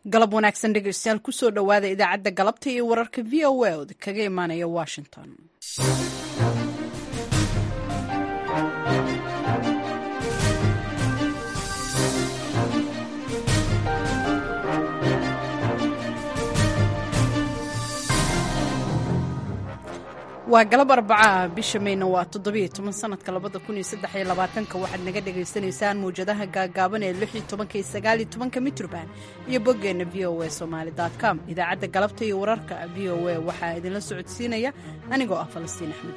galab wanaagsan dhegeystayaal kusoo dhowaada idaacadda galabta iyo wararka v o a od kaga imaanaya washington. waa galab arbaca bisha mayna waa 17 sanadka 2023 waxaad naga dhagaysanaysaan mawjadaha gaagaaban ee 16 mitrban iyo boggeena voasomali.com. idaacadda galabta iyo wararka v o a waxaa idinla socodsiinaya anigoo ah Falastiin Axmed.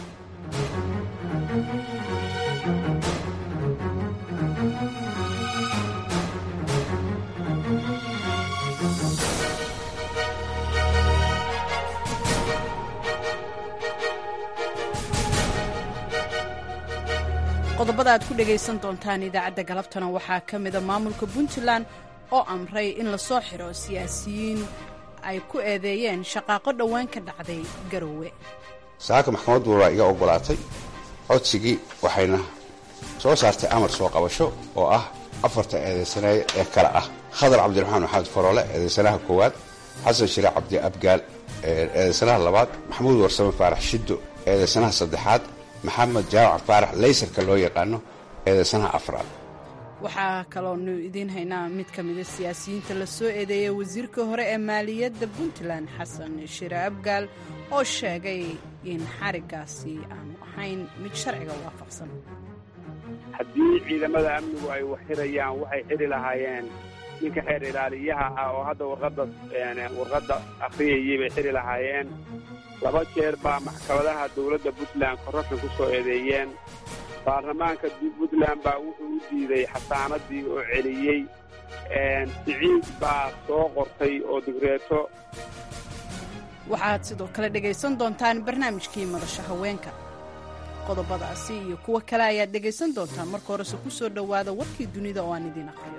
qodobada aad ku dhagaysan doontaan idaacadda galabtana waxaa ka mida maamulka Puntland oo amray in la soo xiro siyaasiyiin ay ku eedeeyeen shaqaaqo dhowaan ka dhacday Garowe. saaka maxkamaddu waa iga ogolaatay codsigii waxayna soo saartay amar soo qabasho oo ah afarta eedeysanaye ee kala ah Khadar Cabdiraxmaan Maxamed Faroole eedeysanaha koowaad, Xasan Shire Cabdi Abgaal eedeysanaha labaad, Maxamuud Warsame Faarax Shiddo eedeysanaha saddexaad, maxamed jaamac faarax laysarka loo yaqaano eedeysanaha afraad. waxaa kaloonu idiin haynaa mid ka mida siyaasiyiinta la soo eedeeyey wasiirka hore ee maaliyadda Puntland Xasan Shire Abgaal oo sheegay in xarigaasi aanu ahayn mid sharciga waafaqsan. haddii ciidamada amnigu ay wax xirayaan waxay xiri lahaayeen ninka xeer ilaaliyaha ah oo hadda warqadda akhriyayay bay xiri lahaayeen. 2 jeer baa maxkamadaha dowladda Puntland korruption ku soo eedeeyeen. baarlamaanka Puntland baa wuxuu u diiday xasaanadii oo celiyey. siciid baa soo qortay oo digreeto. waxaad sidoo kale dhegaysan doontaan barnaamijkii madasha haweenka. qodobadaasi iyo kuwo kale ayaad dhegaysan doontaan. marka horese ku soo dhowaada warkii dunida oo aan idiin aqriyo.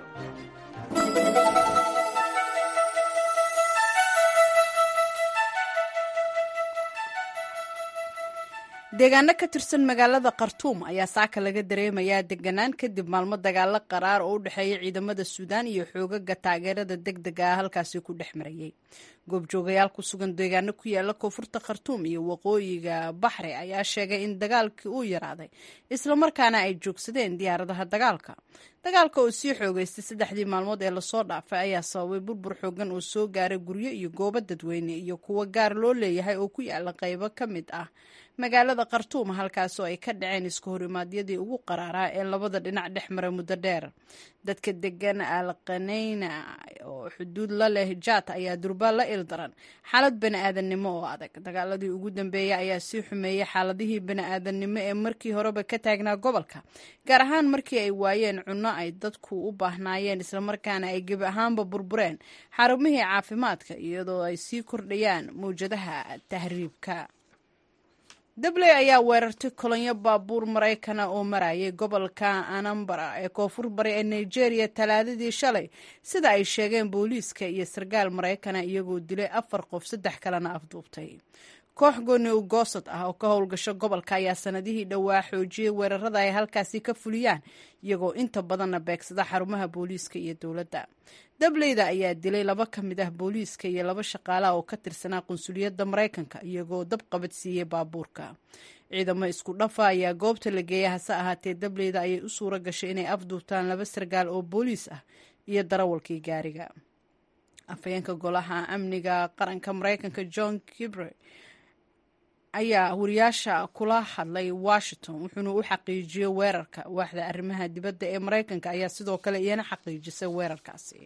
deegaano ka tirsan magaalada Khartoum ayaa saaka laga dareemayaa deganaan kadib maalmo dagaalo qaraar oo u dhexeeya ciidamada Suudaan iyo xoogaga taageerada degdega ah halkaasi ku dhex marayay. goobjoogayaal ku sugan deegaano ku yaala koonfurta Khartoum iyo waqooyiga Baxri ayaa sheegay in dagaalkii uu yaraaday isla markaana ay joogsadeen diyaaradaha dagaalka. dagaalka oo sii xoogaystay 3 maalmood ee lasoo dhaafay ayaa sababay burbur xoogan oo soo gaaray guryo iyo goobo dadweyne iyo kuwa gaar loo leeyahay oo ku yaala qaybo ka mid ah magaalada Khartoum halkaas oo ay ka dhaceen isku horimaadyadii ugu qaraaraa ee labada dhinac dhex maray muddo dheer. dadka degan Al-Qanayna oo xuduud la leh Jaat ayaa durbaan la ildaran xaalad bani'aadanimo oo adag. dagaaladii ugu dambeeyay ayaa sii xumeeyay xaaladihii bani'aadanimo ee markii horeba ka taagnaa gobolka, gaar ahaan markii ay waayeen cunno ay dadku u baahnaayeen isla markaana ay gebi ahaanba burbureen xarumihii caafimaadka iyadoo ay sii kordhayaan mawjadaha tahriibka. dabley ayaa weerartay kolonyo baabuur Maraykana oo marayay gobolka Anambra ee koonfur bari ee Nigeria talaadadii shalay, sida ay sheegeen booliiska iyo sargaal Maraykana, iyagoo dilay 4 qof 3 kalena afduubtay. koox gooni u goosad ah oo ka howlgasho gobolka ayaa sanadihii dhowaa xoojiyey weerarada ay halkaasi ka fuliyaan, iyagoo inta badanna beegsada xarumaha booliiska iyo dowladda. dableyda ayaa dilay 2 ka mid ah booliiska iyo 2 shaqaale oo ka tirsanaa qunsuliyadda Maraykanka, iyagoo dab qabadsiiyey baabuurka. ciidamo isku dhafa ayaa goobta la geeyay, hase ahaatee dableyda ayay u suura gashay inay afduubtaan 2 sargaal oo booliis ah iyo darawalkii gaariga. afhayeenka golaha amniga qaranka Maraykanka John Kirby ayaa wariyaasha kula hadlay Washington wuxuuna u xaqiijiyey weerarka. waaxda arrimaha dibadda ee Maraykanka ayaa sidoo kale iyana xaqiijisay weerarkaasi.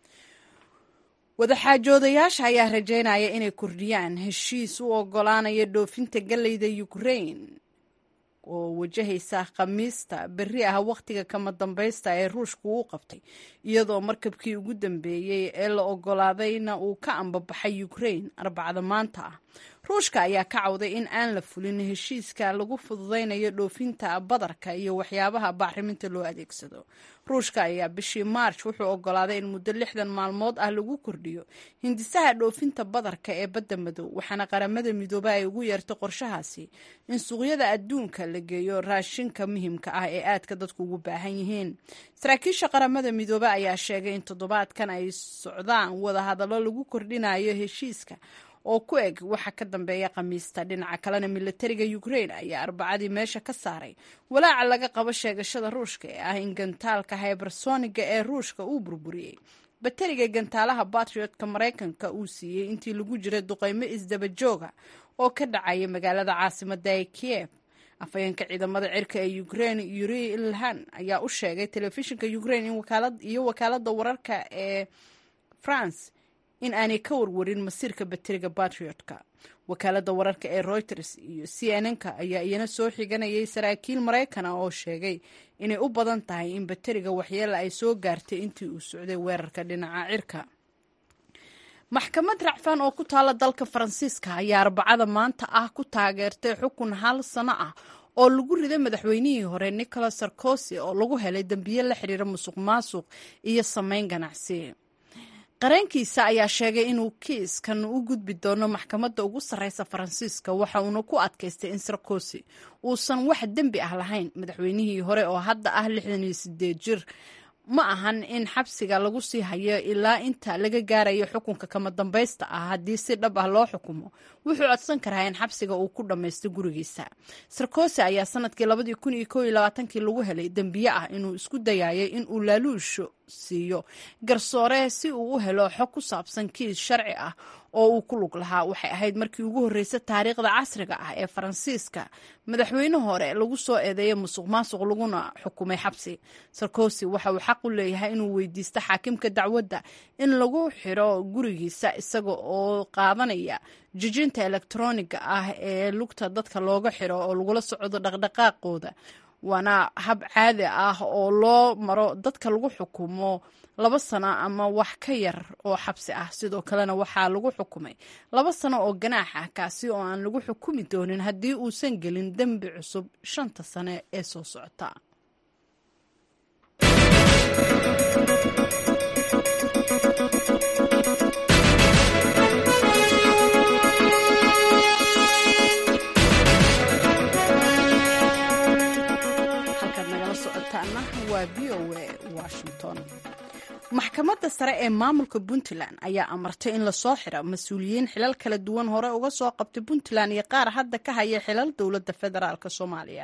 wadaxaajoodayaasha ayaa rajeynaya inay kordhiyaan heshiis u ogolaanaya dhoofinta galleyda Ukraine oo wajahaysa Khamiista berri ah waqtiga kama dambaysta ee Ruushku u qabtay, iyadoo markabkii ugu dambeeyay ee la ogolaadayna uu ka ambabaxay Ukraine Arbacada maanta ah. ruushka ayaa ka cawday in aan la fulin heshiiska lagu fududaynayo dhoofinta badarka iyo waxyaabaha bacriminta loo adeegsado. ruushka ayaa bishii maarch wuxuu ogolaaday in muddo 60 maalmood ah lagu kordhiyo hindisaha dhoofinta badarka ee badda madow, waxaana qaramada midoobe ay ugu yeertay qorshahaasi in suuqyada adduunka la geeyo raashinka muhiimka ah ee aadka dadku ugu baahan yihiin. saraakiisha qaramada midoobe ayaa sheegay in toddobaadkan ay socdaan wadahadallo lagu kordhinayo heshiiska oo ku eg waxa ka dambeeya Khamiista. dhinaca kalena militariga Ukraine ayaa Arbacadii meesha ka saaray walaaca laga qabo sheegashada Ruushka ee ah in gantaalka hypersoniga ee Ruushka uu burburiyey bateriga gantaalaha Patriotka Mareykanka uu siiyey intii lagu jiray duqeymo isdaba jooga oo ka dhacaya magaalada caasimadda ee Kiev. afhayeenka ciidamada cirka ee Ukraine Yuri Ilhan ayaa u sheegay telefishinka Ukraine in wakaaladda wararka ee France in aanay ka warwarin masiirka bateriga Patriotka. wakaaladda wararka ee Reuters iyo CNN-ka ayaa iyana soo xiganayay saraakiil Mareykan ah oo sheegay inay u badan tahay in bateriga waxyeelo ay soo gaartay intii uu socday weerarka dhinaca cirka. maxkamad racfaan oo ku taala dalka Faransiiska ayaa Arbacada maanta ah ku taageertay xukun 1 sano ah oo lagu riday madaxweynihii hore Nicolas Sarkozy oo lagu helay dambiye la xiriira musuqmaasuq iyo sameyn ganacsi. qareenkiisa ayaa sheegay inuu kiiskan u gudbi doono maxkamadda ugu sarreysa Faransiiska, waxa uuna ku adkaystay in Sarkozy uusan wax dembi ah lahayn. madaxweynihii hore oo hadda ah 68 jir ma ahan in xabsiga lagu sii hayo ilaa inta laga gaarayo xukunka kama dambaysta ah. haddii si dhab ah loo xukumo wuxuu codsan karaa in xabsiga uu ku dhammaysto gurigiisa. Sarkozy ayaa sanadkii 2021 lagu helay dambiye ah inuu isku dayayay in uu laaluusho siiyo garsoore si uu u helo xog ku saabsan kiis sharci ah oo uu ku lug lahaa. waxay ahayd markii ugu horreysay taariikhda casriga ah ee Faransiiska madaxweyne hore lagu soo eedeeyay musuqmaasuq laguna xukumay xabsi. Sarkozy waxa uu xaq u leeyahay inuu weydiisto xaakimka dacwadda in lagu xiro gurigiisa isaga oo qaadanaya jijinta elektarooniga ah ee lugta dadka looga xiro oo lagula socdo dhaqdhaqaaqooda. waana hab caadi ah oo loo maro dadka lagu xukumo 2 sano ama wax ka yar oo xabsi ah. sidoo kalena waxaa lagu xukumay 2 sano oo ganaax ah, kaasi oo aan lagu xukumi doonin haddii uusan gelin dembi cusub 5 sano ee soo socota. waa VOA Washington. maxkamadda sare ee maamulka Puntland ayaa amartay in la soo xiro mas'uuliyiin xilal kala duwan hore uga soo qabtay Puntland iyo qaar hadda ka haya xilal dowladda federaalka Soomaaliya.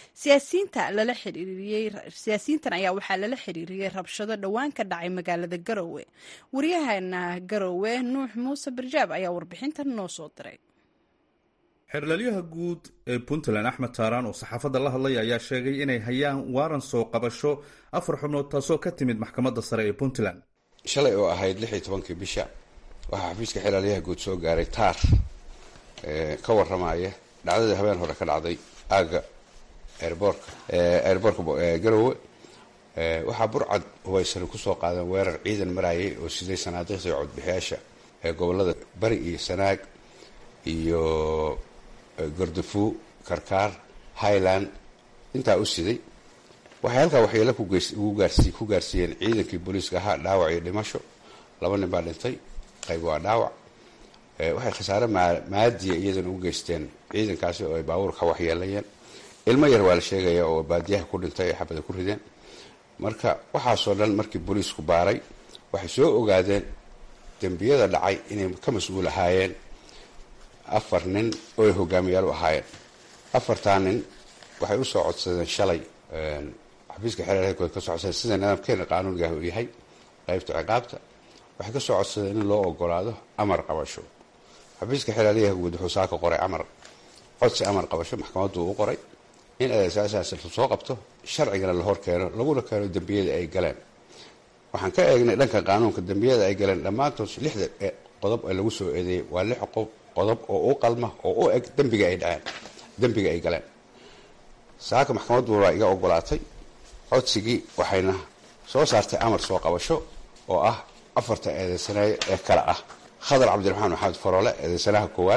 siyaasiyiintan ayaa waxaa lala xiriiriyay rabshado dhowaan ka dhacay magaalada Garowe. wariyahana Garowe Nuux Muuse Barjaab ayaa warbixintan noo soo diray. xeerlalyaha guud ee Puntland Axmed Taaraan oo saxaafadda la hadlay ayaa sheegay inay hayaan waaran soo qabasho 4 xubnood taasoo ka timid maxkamadda sare ee Puntland. shalay oo ahayd 16 bisha waxaa xafiiska xeerlalyaha guud soo gaaray taar ka waramaya dhacdada habeen hore ka dhacday aaga airportka Garowe. waxaa burcad hubaysan ku soo qaadan weerar ciidan marayay oo sidii sanaadiiqda codbixiyaasha ee gobolada Bari iyo Sanaag iyo Gardafu, Karkaar, Highland intaa u siday. waxay halkaa waxyeelo ku gaarsiiyeen ciidankii booliiska ahaa dhaawac iyo dhimasho. 2 nin baa dhintay, qayb waa dhaawac. waxay khasaare maadiya iyadana u geysteen ciidankaasi oo ay baabuurka waxyeelayeen. ilmo yar waa la sheegaya oo baadiyaha ku dhintay ay xabada ku rideen. marka waxaasoo dhan markii booliisku baaray waxay soo ogaadeen dembiyada dhacay inay ka mas'uul ahaayeen 4 nin oo ay hogaamiyaal u ahaayeen. 4taa nin waxay u soo codsadeen shalay xafiiska xeerarka ka soo codsadeen sida nidaamkeena qaanuuniga uu yahay qaybta ciqaabta. waxay ka soo codsadeen in loo ogolaado amar qabasho. xafiiska xeerarka guud wuxuu saaka qoray codsi amar qabasho maxkamaddu u qoray in adeesaas la soo qabto sharcigana la hor keeno laguna keeno dambiyada ay galeen. waxaan ka eegnay dhanka qaanuunka dambiyada ay galeen dhammaantood 6 qodob ee lagu soo eedeeyay waa 6 qodob oo u qalma oo u eg dambiga ay galeen. saaka maxkamaddu waa iga ogolaatay codsigii waxayna soo saartay amar soo qabasho oo ah 4 eedeysanaye ee kala ah Khadar Cabdiraxmaan Maxamed Faroole eedeysanaha koowaad,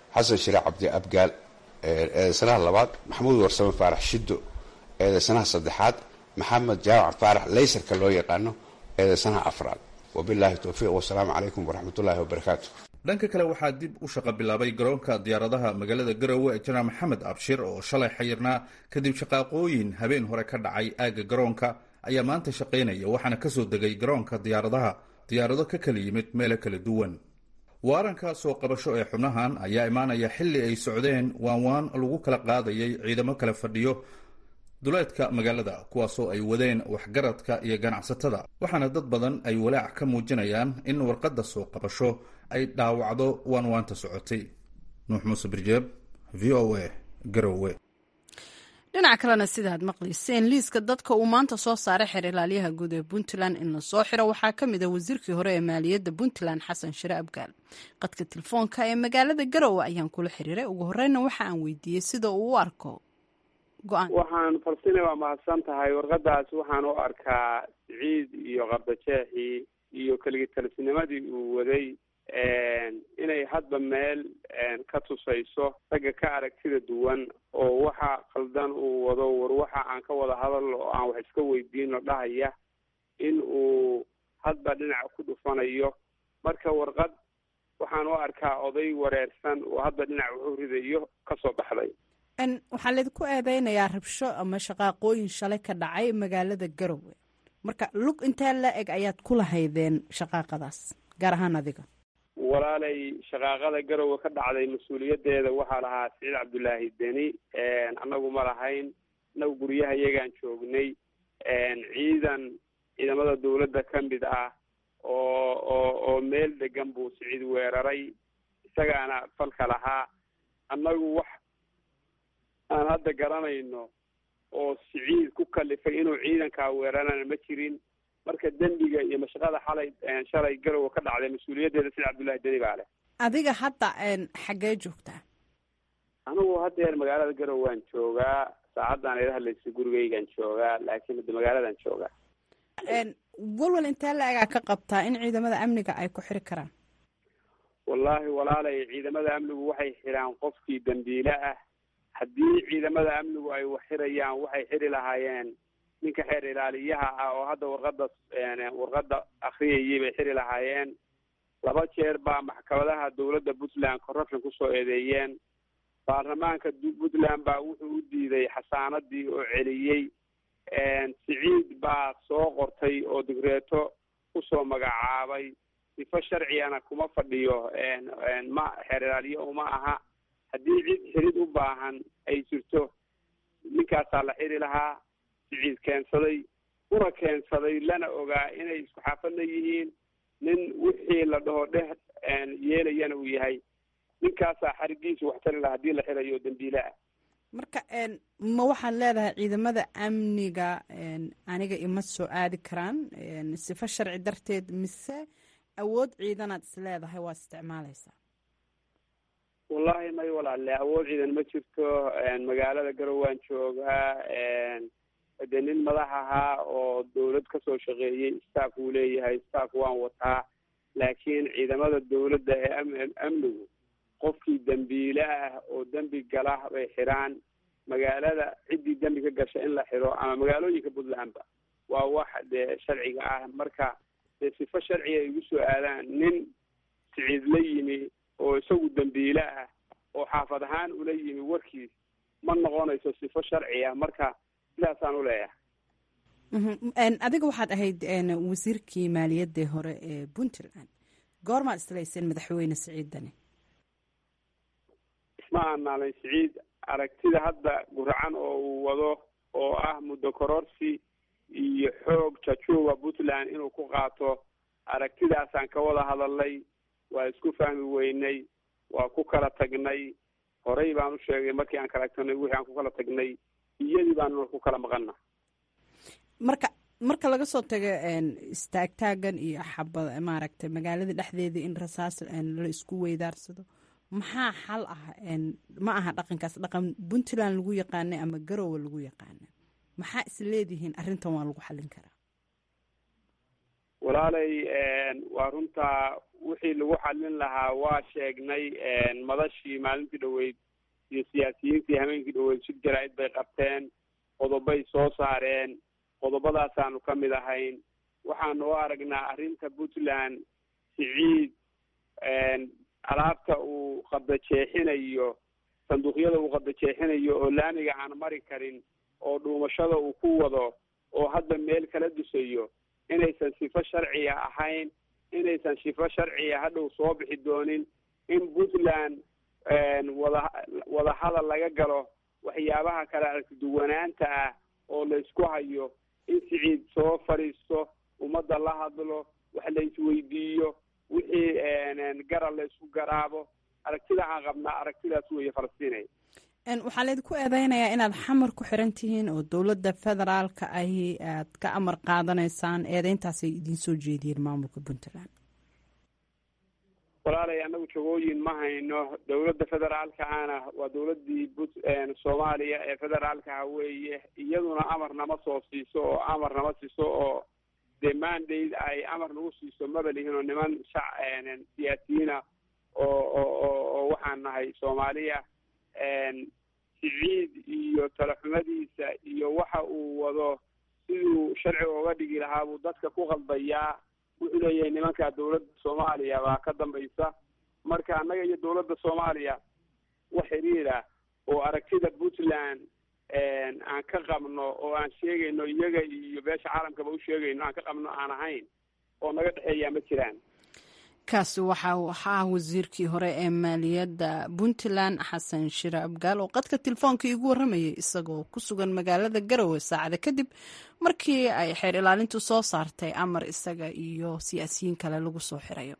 xasan shire cabdi abgaal eedeysanaha labaad, maxamuud warsame faarax shiddo eedeysanaha saddexaad, maxamed jaamac faarax laysarka loo yaqaano eedeysanaha afraad. wabilaahi towfiiq, wasalaamu calaykum waraxmatullaahi wabarakaatu. dhanka kale waxaa dib u shaqo bilaabay garoonka diyaaradaha magaalada garowe ee janaal maxamed abshir oo shalay xayirnaa kadib shaqaaqooyin habeen hore ka dhacay aagga garoonka ayaa maanta shaqaynaya, waxaana kasoo degay garoonka diyaaradaha diyaarado ka kala yimid meelo kala duwan. waaranka soo qabasho ee xubnahan ayaa imaanaya xilli ay socdeen waanwaan lagu kala qaadayay ciidamo kala fadhiyo duleedka magaalada, kuwaasoo ay wadeen waxgaradka iyo ganacsatada, waxaana dad badan ay walaac ka muujinayaan in warqadda soo qabasho ay dhaawacdo waanwaanta socotay. nuux muuse birjeeb, v o a, garowe. dhinaca kalena sidaad maqlayseen, liiska dadka uu maanta soo saaray xeer ilaalyaha guud ee puntland in la soo xiro waxaa ka mid a wasiirkii hore ee maaliyadda puntland xasan shire abgaal. qadka telefoonka ee magaalada garowe ayaan kula xiriiray. ugu horeyna waxa aan weydiiyey sida uu u arko go-aan. waxaan falsina waa mahadsan tahay. warqadaas waxaan u arkaa siciid iyo qardajeexii iyo keligitalisnimadii uu waday inay hadba meel ka tusayso ragga ka aragtida duwan oo waxa qaldan uu wado war waxa aan ka wada hadal oo aan wax iska weydiino dhahaya in uu hadba dhinac ku dhufanayo. marka warqad waxaan u arkaa oday wareersan oo hadba dhinac wuxuu ridayo kasoo baxday. waxaa laydinku eedeynayaa rabsho ama shaqaaqooyin shalay ka dhacay magaalada garowe, marka lug intee la eg ayaad ku lahaydeen shaqaaqadaas gaar ahaan adiga? walaalay, shaqaaqada garowe ka dhacday mas-uuliyadeeda waxaa lahaa siciid cabdullaahi deni. annagu ma lahayn, annagu guryaha iyagaan joognay. ciidamada dawladda ka mid ah oo meel degan buu siciid weeraray, isagaana falka lahaa. annagu wax aan hadda garanayno oo siciid ku kalifay inuu ciidankaa weerarana ma jirin. marka dembiga iyo mashaqada shalay garowe ka dhacday mas-uuliyaddeeda siciid cabdullaahi deni baa leh. adiga hadda xaggee joogtaa? anigu haddeer magaalada garowe waan joogaa, saacaddan ila hadlaysa gurigaygaan joogaa, laakiin hadda magaaladan joogaa. walwal intee la egaa ka qabtaa in ciidamada amniga ay ku xiri karaan? wallaahi walaalay, ciidamada amnigu waxay xiraan qofkii dambiile ah. haddii ciidamada amnigu ay wax xirayaan waxay xiri lahaayeen ninka xeer ilaaliyaha ah oo hadda warqadda akriyayay bay xiri lahaayeen. 2 jeer baa maxkamadaha dawladda puntland corruption kusoo eedeeyeen. baarlamaanka puntland baa wuxuu u diiday xasaanadii oo celiyey. siciid baa soo qortay oo digreeto kusoo magacaabay. sifo sharcigana kuma fadhiyo, ma xeer ilaaliye uma aha. haddii cid xirid u baahan ay jirto ninkaasaa la xiri lahaa. siciid keensaday, una keensaday, lana ogaa inay isku xaafadla yihiin. nin wixii la dhaho dheh yeelayana uu yahay. ninkaasaa xarigiisu wax tari laha haddii la xirayo dambiile ah. marka ma waxaad leedahay ciidamada amniga aniga ima soo aadi karaan sifo sharci darteed, mise awood ciidanaad is leedahay waa isticmaalaysaa? wallaahi may walaale, awood ciidan ma jirto. magaalada garowe waan joogaa. de nin madax ahaa oo dawlad kasoo shaqeeyey staff uu leeyahay, staff waan wataa. laakiin ciidamada dawladda ee amnigu qofkii dambiile ah oo dembi gala bay xiraan. magaalada ciddii dembi ka gasha in la xiro ama magaalooyinka puntlandba waa wax dee sharciga ah. marka dee sifo sharciga ay igu soo aadaan nin siciid la yimi oo isagu dambiile ah oo xaafad ahaan ula yimi warkiis ma noqonayso sifo sharci ah. marka sidaasaan u leeyahay. adiga waxaad ahayd wasiirkii maaliyadda hore ee puntland, goormaad islayseen madaxweyne siciid deni? isma aanaalay siciid. aragtida hadda guracan oo uu wado oo ah muddo kororsi iyo xoog jajuuba puntland inuu ku qaato, aragtidaasaan ka wada hadalnay. waa isku fahmi weynay, waa ku kala tagnay. horey baan u sheegay markii aan kala tagnay wixii aan ku kala tagnay, iyadii baanu ku kala maqana. marka laga soo tago istaagtaagan iyo xabad maaragtay magaalada dhexdeedii in rasaas la isku weydaarsado, maxaa xal ah? ma aha dhaqankaas dhaqan puntland lagu yaqaanay ama garowe lagu yaqaana. maxaa is leedihiin arrintan waa lagu xallin karaa? walaalay waa runtaa wixii lagu xallin lahaa waa sheegnay madashii maalintii dhaweyd iyo siyaasiyiintii habeenkii dhaweyd shir jaraa'id bay qabteen qodobay soo saareen qodobadaasaanu ka mid ahayn waxaanu u aragnaa arrinta puntland siciid alaabta uu qabdajeexinayo sanduuqyada uu qabdajeexinayo oo laamiga aan mari karin oo dhuumashada uu ku wado oo hadda meel kala dusayo inaysan sifo sharciya ahayn inaysan sifo sharciya hadhow soo bixi doonin in puntland wada hadal laga galo waxyaabaha kale aragtiduwanaanta ah oo la isku hayo in siciid soo fadhiisto ummadda la hadlo wax la isweydiiyo wixii garal la isku garaabo aragtida aan qabnaa aragtidaas weeye falastiinay waxaa laydinku eedeynayaa inaad xamar ku xiran tihiin oo dowladda federaalka ahi aad ka amar qaadanaysaan eedeyntaasay idiin soo jeediyeen maamulka puntland walaalay anagu jagooyin ma hayno dowladda federaalka ana waa dowladii soomaaliya ee federaalkaha weeye iyaduna amar nama soo siiso oo amar nama siiso oo dee mandate ay amar nagu siiso maba lihin oo niman siyaasiyiina oo waxaan nahay soomaaliya siciid iyo talaxumadiisa iyo waxa uu wado siduu sharciga oga dhigi lahaa buu dadka ku qaldayaa wuxuu leeyahay nimankaa dowladda soomaaliya baa ka dambaysa marka annaga iyo dowladda soomaaliya wax xiriira oo aragtida puntland aan ka qabno oo aan sheegayno iyaga iyo beesha caalamkaba u sheegayno aan ka qabno aan ahayn oo naga dhexeeyaa ma jiraan kaasi waxa uu ahaa wasiirkii hore ee maaliyadda puntland xasan shire abgaal oo qadka telefoonka iigu warramayay isagoo ku sugan magaalada garowe saacada kadib markii ay xeer ilaalintu soo saartay amar isaga iyo siyaasiyiin kale lagu soo xirayo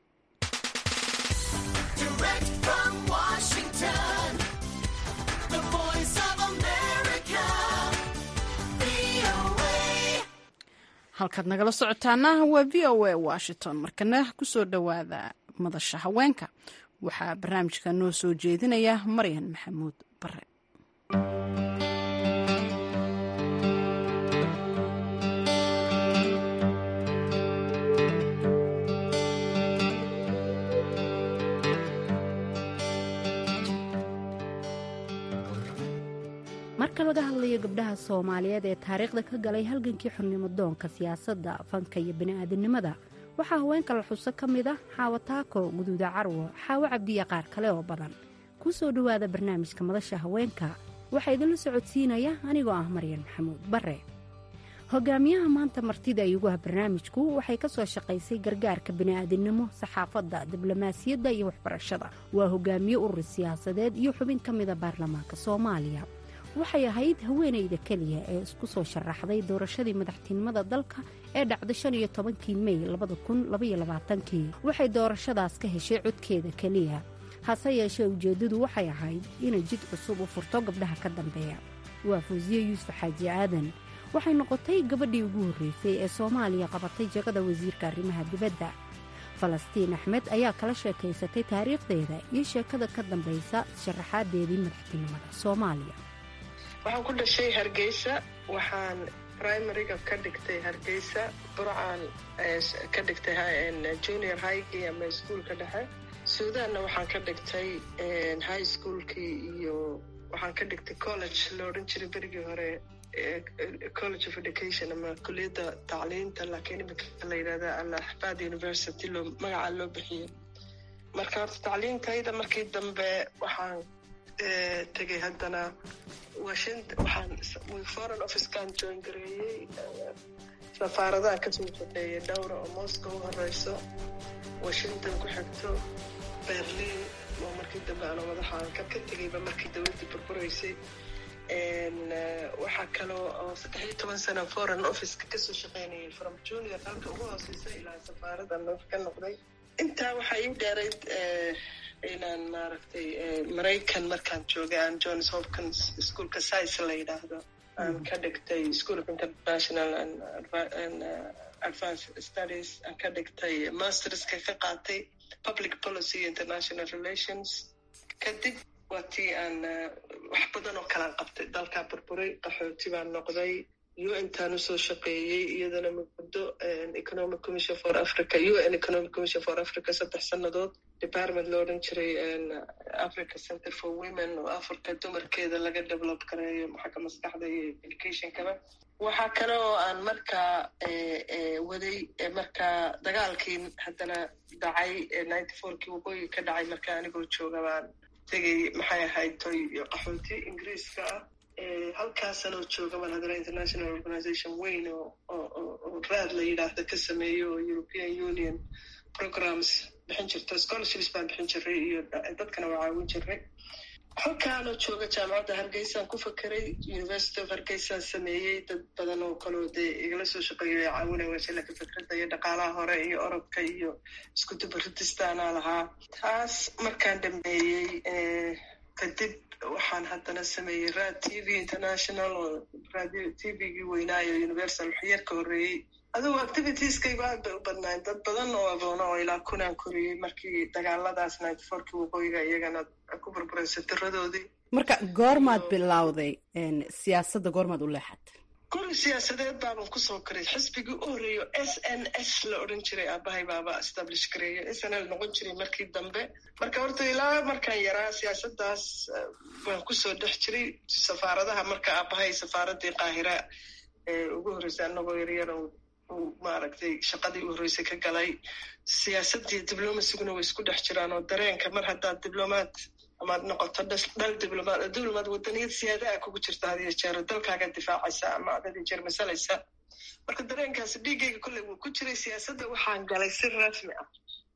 halkaad nagala socotaana waa v o a washington markana kusoo dhowaada madasha haweenka waxaa barnaamijka noo soo jeedinaya maryan maxamuud bare marka laga hadlayo gabdhaha soomaaliyeed ee taariikhda ka galay halgankii xornimo doonka siyaasadda fanka iyo bini'aadanimada waxaa haweenka la xuso ka mid ah xaawo taako guduuda carwo xaawo cabdiya qaar kale oo badan ku soo dhowaada barnaamijka madasha haweenka waxaa idinla socodsiinaya anigoo ah maryan maxamuud bare hogaamiyaha maanta martida ayuguha barnaamijku waxay ka soo shaqaysay gargaarka bini'aadanimo saxaafadda diblomaasiyadda iyo waxbarashada waa hogaamiye urur siyaasadeed iyo xubin ka mida baarlamaanka soomaaliya waxay ahayd haweenayda keliya ee isku soo sharaxday doorashadii madaxtinimada dalka ee dhacday 15 May 2022 waxay doorashadaas ka heshay codkeeda keliya hase yeeshee ujeedadu waxay ahayd inay jid cusub u furto gabdhaha ka dambeeya waa Fawziya Yuusuf Xaaji Aadan waxay noqotay gabadhii ugu horeysay ee Soomaaliya qabatay jagada wasiirka arrimaha dibadda Falastiin Axmed ayaa kala sheekaysatay taariikhdeeda iyo sheekada ka dambaysa sharaxaadeedii madaxtinimada Soomaaliya waxaan ku dhashay Hargeysa waxaan primary-ga ka dhigtay Hargeysa Burcaan ka dhigtay junior high ama school-ka dhexe Suudaanna waxaan ka dhigtay high school-kii iyo waxaan ka dhigtay college la oran jiray berigii hore College of Education ama kulliyadda tacliinta laakiin imika la yiraahdo Al-Ahbad University magaca loo bixiyay marka horta tacliintayda markii dambe waxaan tagay haddana waxaan foreign office-kan join gareeyey safaaradaha ka soo shaqeeyay dhowr oo Moscow u horeyso Washington ku xigto Berlin oo markii dambe aan madaxaan ka tagayba markii dawladda burbureysay waxaa kaloo 13 sano foreign office-ka ka soo shaqeynayay from junior halka ugu hooseysa ilaa safaarada ka noqday intaa waxaa ii dheerayd inaan maaragtay Maraykan markaan joogay aan Johns Hopkins Schoolka Science la yidhaahdo aan ka dhigtay School of International and Advanced Studies aan ka dhigtay masterska ka qaatay Public Policy International Relations kadib waatii aan wax badan oo kala qabtay dalka burburay qaxooti baan noqday UN-taan usoo shaqeeyey iyadana muddo economic commission for africa UN economic commission for africa 3 sannadood department loo odhan jiray africa center for women oo africa dumarkeeda laga develop gareeyo xagga maskaxda iyo educationkaba waxaa kale oo aan markaa waday markaa dagaalkii haddana dhacay 94kii waqooyi ka dhacay markaa anigoo jooga baan tegay maxay ahayd toy qaxooti ingiriiska ah halkaasanoo jooga baan haddana international organization weyn oo raad la yidhaahda ka sameeyo oo European Union programs bixin jirta scholarships baan bixin jiray iyo dadkana waa caawin jiray halkaanoo jooga jaamacadda hargeysaan ku fakeray university of hargeysaan sameeyey dad badan oo kaloo dee igala soo shaqeeyo ee caawinaya wasilaka fikradda iyo dhaqaalaha hore iyo orodka iyo isku dubaradistaanaa lahaa taas markaan dhameeyey kadib waxaan haddana sameeyey raad TV international oo radio tvgii weynaayo universal waxyar ka horreeyey adugu activitieskaygu aad bay u badnaayn dad badan oo agoona oo ilaa kunaan koriyey markii dagaaladaas 94kii waqooyiga iyagana ku burburaysa tiradoodii marka goormaad bilowday siyaasadda goormaad u leexatay guri siyaasadeed baaban kusoo koray xisbigii u horreeyo SNS la odhan jiray aabahay baaba establish gareeyo SNL noqon jiray markii dambe marka horta ilaa markaan yaraa siyaasaddaas waan kusoo dhex jiray safaaradaha marka aabahay safaaradii qaahira ugu horreysay annagoo yaryar maaragtay shaqadii u horreysay ka galay siyaasaddii diblomasiguna way isku dhex jiraan oo dareenka mar haddaad diblomaad amaad noqoto dhal diblomaad wadaniyad siyaadaha kugu jirta hadiyo jeero dalkaaga difaacaysa ama adadi jeer masalaysa marka dareenkaasi dhiiggayga kolley wuu ku jiray siyaasadda waxaan galay si rasmi ah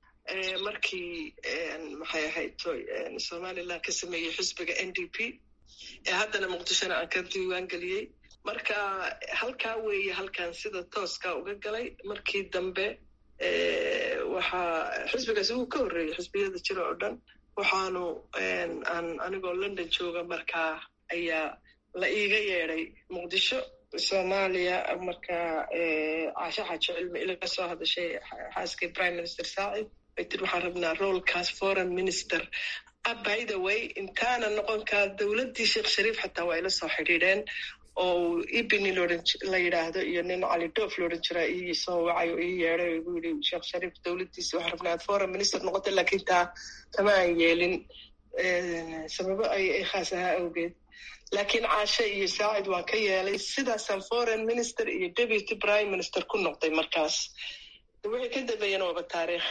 markii maxay ahayd somaliland ka sameeyey xisbiga NDP ee haddana muqdishona aan ka diiwaan geliyey marka halkaa weeye halkaan sida tooska uga galay markii dambe waxaa xisbigaasi wuu ka horreeyey xisbiyada jira oo dhan waxaanu aan anigoo London jooga markaa ayaa la iiga yeedhay muqdisho Soomaaliya markaa caasha xaaji cilmi ila soo hadashay xaaskii prime minister Saacid bay tiri waxaan rabnaa roolkaas foreign minister by the way intaana noqonkaa dowladdii Sheekh Shariif xataa waa ila soo xidhiidheen oo ibni la yidhaahdo iyo nin cali doof loodhan jiraa ii soo wacay oo ii yeedhay oo igu yidhi Sheekh Shariif dowladdiisi waxaan rabnaa foreign minister noqotay laakiin taa kama aan yeelin sababo ay khaas ahaa awgeed laakiin caashe iyo saacid waan ka yeelay sidaasaan foreign minister iyo deputy prime minister ku noqday markaas wixii ka dambeeyana waaba taariikh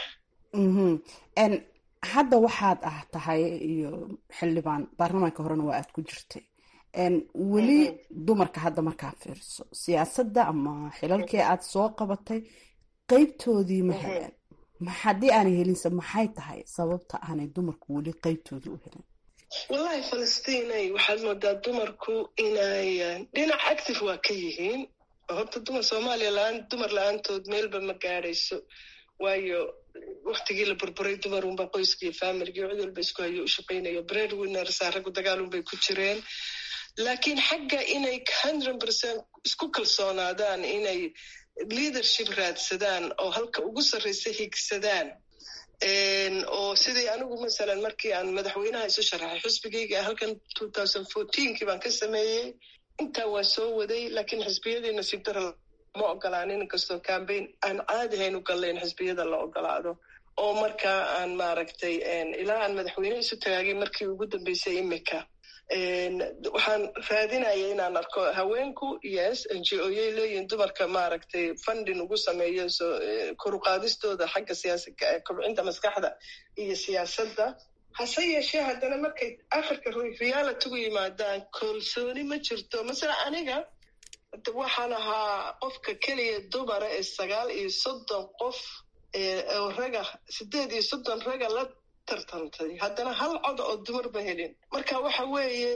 hadda waxaad tahay iyo xildhibaan baarlamaanka horena waa aad ku jirtay weli dumarka hadda markaa fiirso siyaasadda ama xilalkii aad soo qabatay qaybtoodii ma heleen haddii aanay helinse maxay tahay sababta aanay dumarku weli qaybtoodii u helin wallahi falastiinay waxaad moodaa dumarku inay dhinac active waa ka yihiin horta dumar Soomaaliya dumar la-aantood meelba ma gaadhayso waayo waktigii la burburay dumarunba qoyskii familigii cid walba isku hayo u shaqaynayo breadwinners raggu dagaalunbay ku jireen laakiin xagga inay 100% isku kalsoonaadaan inay leadership raadsadaan oo halka ugu sarreysa higsadaan oo sidii anigu masalan markii aan madaxweynaha isu sharaxay xisbigayga halkan 2014kii baan ka sameeyey intaa waa soo waday laakiin xisbiyadii nasiib dara ma ogolaanin inkastoo campaign aan caadi hayn u gallayn xisbiyada la ogolaado oo markaa aan maaragtay ilaa aan madaxweyne isu tagaagay markii ugu dambeysay imika waxaan raadinaya inaan arko haweenku yes NGO-yay leeyihin dumarka maaragtay funding ugu sameeyo kor u qaadistooda xagga kobcinta maskaxda iyo siyaasadda hase yeeshee haddana markay akhirka reality-gu yimaadaan kalsooni ma jirto masala aniga waxaan ahaa qofka keliya dumara ee 39 qof oo raga 38 raga la tartantay haddana hal cod oo dumar ba helin marka waxa weeye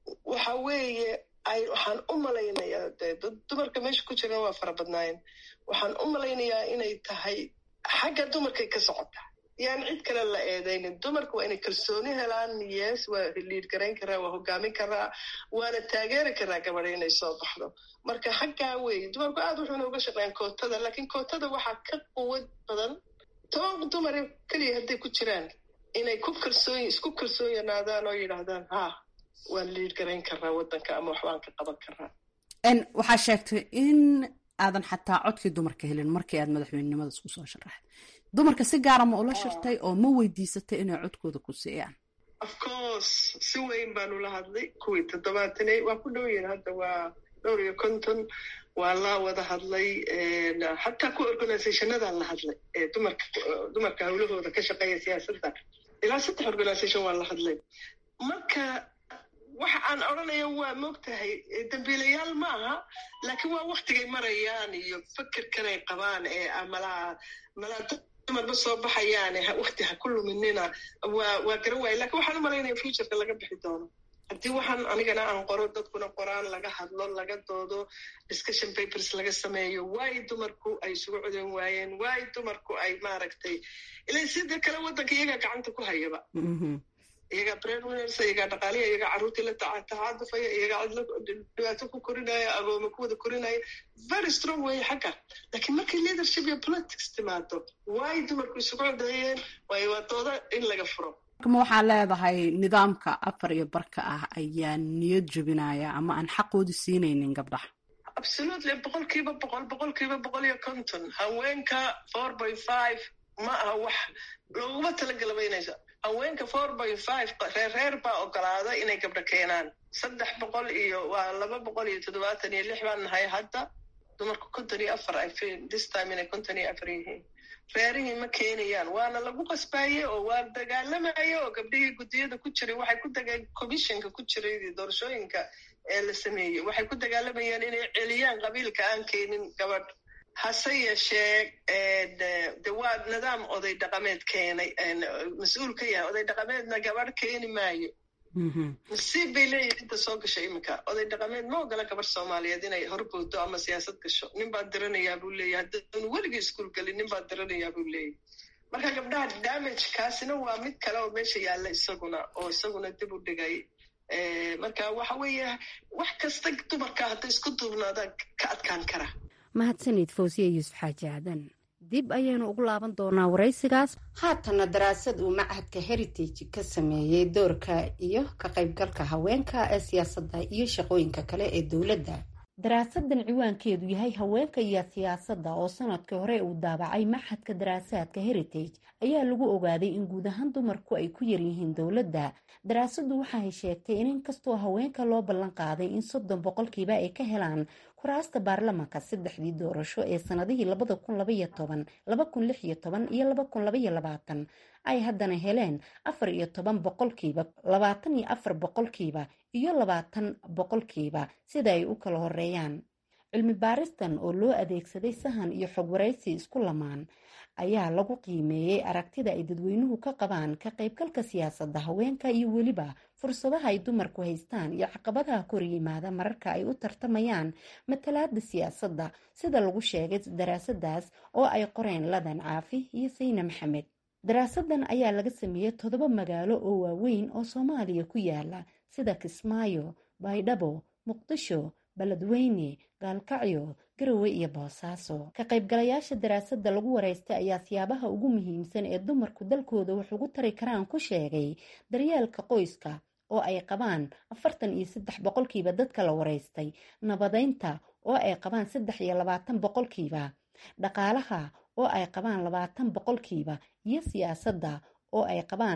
waxaan u malaynayaa dad dumarka meesha ku jira waa fara badnaayeen waxaan u malaynayaa inay tahay xagga dumarkay ka socota yani cid kale la eedaynin dumarka waa inay kalsooni helaan yes waa liid garayn karaa waa hogaamin karaa waana taageeri karaa gabadha inay soo baxdo marka xaggaa weeye dumarku aad wuxuuna uga shaqeeyaan kootada laakiin kootada waxaa ka quwad badan 10 dumar keliya hadday ku jiraan inay isku kalsoonyanaadaan oo yidhaahdaan waan liid garayn karaa waddanka ama waxbaan ka qaban karaa waxaa sheegtay in aadan xataa codkii dumarka helin markii aad madaxweynenimada isku soo sharaxday. dumarka si gaara ma ula shirtay oo ma weydiisatay inay codkooda ku siiyaan? of course si weyn baan ula hadlay. kuwii 70 waa ku dhow yihiin hadda, waa 50 waa la wada hadlay. xataa ku organizationadaan la hadlay, dumarka hawlahooda ka shaqeeya siyaasadda ilaa 3 organization waa la hadlay. marka waxa aan odhanayo waa moogtahay dambiilayaal ma aha, laakiin waa waktigay marayaan iyo fikirkanay qabaan ee malaa dumarba soo baxayaan wakti ha ku luminina waa garan waaya. lakin waxaan u malaynaya futureka laga bixi doono haddii waxaan anigana aan qoro, dadkuna qoraan, laga hadlo, laga doodo, discussion papers laga sameeyo. waay dumarku ay isugu codan waayeen, waay dumarku ay maaragtay ilaa sidii kale waddanka iyagaa gacanta ku hayaba. iyagaa breadwinners, iyagaa dhaqaaliya, iyagaa carruurtii la tacaadufaya, iyagaa dhibaato ku korinaya, agooma ku wada korinaya. very strong way xagga. laakiin markay leadership iyo politics timaado, waay dumarku isugu codeeyeen, waay waa dooda in laga furo. ma waxaa leedahay nidaamka 4 ah ayaa niyad jebinaya ama aan xaqoodi siinaynin gabdhaha? absolutely 100% haweenka 4.5 ma aha wax looguma talagalabaynaysa. haweenka 4.5 reer baa ogolaada inay gabdho keenaan. 300 iyo waa 276 baan nahay hadda. dumarku 54 I feel this time inay 54 yihiin. reerihii ma keenayaan, waana lagu qasbaaye oo waa dagaalamaye oo gabdhihii guddiyada ku jiray waxay ku commissionka ku jiray doorashooyinka ee la sameeyey waxay ku dagaalamayaan inay celiyaan qabiilka aan keenin gabadh. hase yeeshee de waa nidaam oday dhaqameed keenay, mas-uul ka yahay oday dhaqameedna gabadh keeni maayo. nasiib bay leeyihin inta soo gashay iminka. oday dhaqameed ma ogola gabadh soomaaliyeed inay horbowdo ama siyaasad gasho. nin baa diranayaa buu leeyahy, haddaanu weligii iskuul gelin nin baa diranayaa buu leeyahy. marka gabdhaha damage kaasina waa mid kale oo meesha yaalla isaguna dib u dhigay. marka waxa weeye wax kasta dumarka hadday isku duubnaadaan ka adkaan kara. mahadsanid fawsiya yuusuf xaaji aadan. dib ayaynu ugu laaban doonaa waraysigaas. haatana daraasad uu machadka heritage ka sameeyey doorka iyo ka qaybgalka haweenka ee siyaasadda iyo shaqooyinka kale ee dowladda. daraasadan ciwaankeedu yahay haweenka iyo siyaasadda oo sanadkii hore uu daabacay machadka daraasaadka heritage ayaa lagu ogaaday in guud ahaan dumarku ay ku yaryihiin dowladda. daraasadu waxay sheegtay in inkastoo haweenka loo ballan qaaday in 30% ay ka helaan kuraasta baarlamaanka 3 doorasho ee sanadihii 2012, 2016 iyo 2022 ay haddana heleen 14%, 24% iyo 20% sida ay u kala horeeyaan. cilmi baaristan oo loo adeegsaday sahan iyo xog waraysi isku lamaan ayaa lagu qiimeeyey aragtida ay dadweynuhu ka qabaan ka qaybgalka siyaasadda haweenka iyo weliba fursadaha ay dumarku haystaan iyo caqabadaha kor yimaada mararka ay u tartamayaan matalaada siyaasadda, sida lagu sheegay daraasadaas oo ay qoreen Ladan Caafi iyo Sayna Maxamed. daraasadan ayaa laga sameeyey 7 magaalo oo waaweyn oo Soomaaliya ku yaala sida Kismaayo, Baydhabo, Muqdisho, Beledweyne, Gaalkacyo, Garowe iyo Boosaaso. ka qaybgalayaasha daraasada lagu wareystay ayaa siyaabaha ugu muhiimsan ee dumarku dalkooda wax ugu tari karaan ku sheegay daryeelka qoyska oo ay qabaan 43% dadka la wareystay, nabadeynta oo ay qabaan 23%, dhaqaalaha oo ay qabaan 20% iyo siyaasadda oo ay qabaan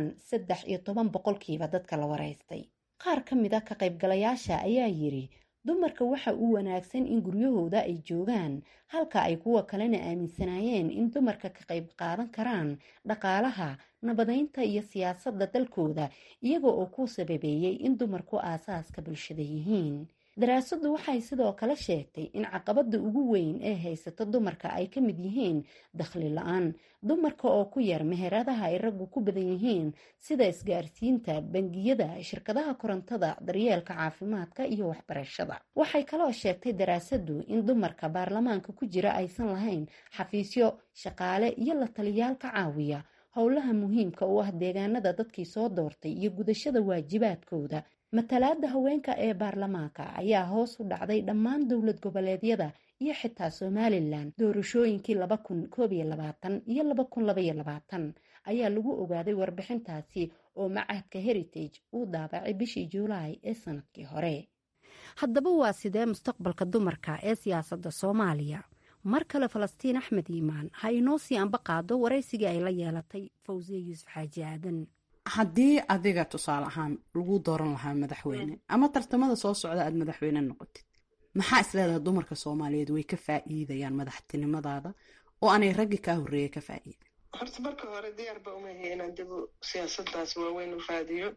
13% dadka la wareystay. qaar ka mid ah ka qaybgalayaasha ayaa yiri dumarka waxa uu wanaagsan in guryahooda ay joogaan, halka ay kuwa kalena aaminsanaayeen in dumarka ka qayb qaadan karaan dhaqaalaha, nabadeynta iyo siyaasadda dalkooda, iyaga oo ku sababeeyay in dumarku aasaaska bulshada yihiin. daraasadu waxay sidoo kale sheegtay in caqabada ugu weyn ee haysato dumarka ay ka mid yihiin dakhli la-aan, dumarka oo ku yar meheradaha ay raggu ku badan yihiin sida isgaarsiinta, bangiyada, shirkadaha korontada, daryeelka caafimaadka iyo waxbarashada. waxay kaloo sheegtay daraasadu in dumarka baarlamaanka ku jira aysan lahayn xafiisyo, shaqaale iyo la taliyaal ka caawiya howlaha muhiimka u ah deegaanada dadkii soo doortay iyo gudashada waajibaadkooda. matalaada haweenka ee baarlamaanka ayaa hoos u dhacday dhammaan dowlad goboleedyada iyo xitaa Somaliland. doorashooyinkii 2021 iyo 2022 ayaa lagu ogaaday warbixintaasi oo machadka heritage uu daabacay bishii Juulaay ee sanadkii hore. haddaba waa sidee mustaqbalka dumarka ee siyaasadda soomaaliya? mar kale falastiin axmed iimaan ha inoo sii anba qaado waraysigii ay la yeelatay fawsiye yuusuf xaaji aadan. haddii adiga tusaale ahaan lagu dooran lahaa madaxweyne ama tartamada soo socda aad madaxweyne noqotid, maxaa isleedahay dumarka soomaaliyeed way ka faa'iidayaan madaxtinimadaada oo aanay raggi kaa horreeya ka faa'iidan? horta marka hore diyaarba umahay inaan dib siyaasadaas waaweyn u raadiyo.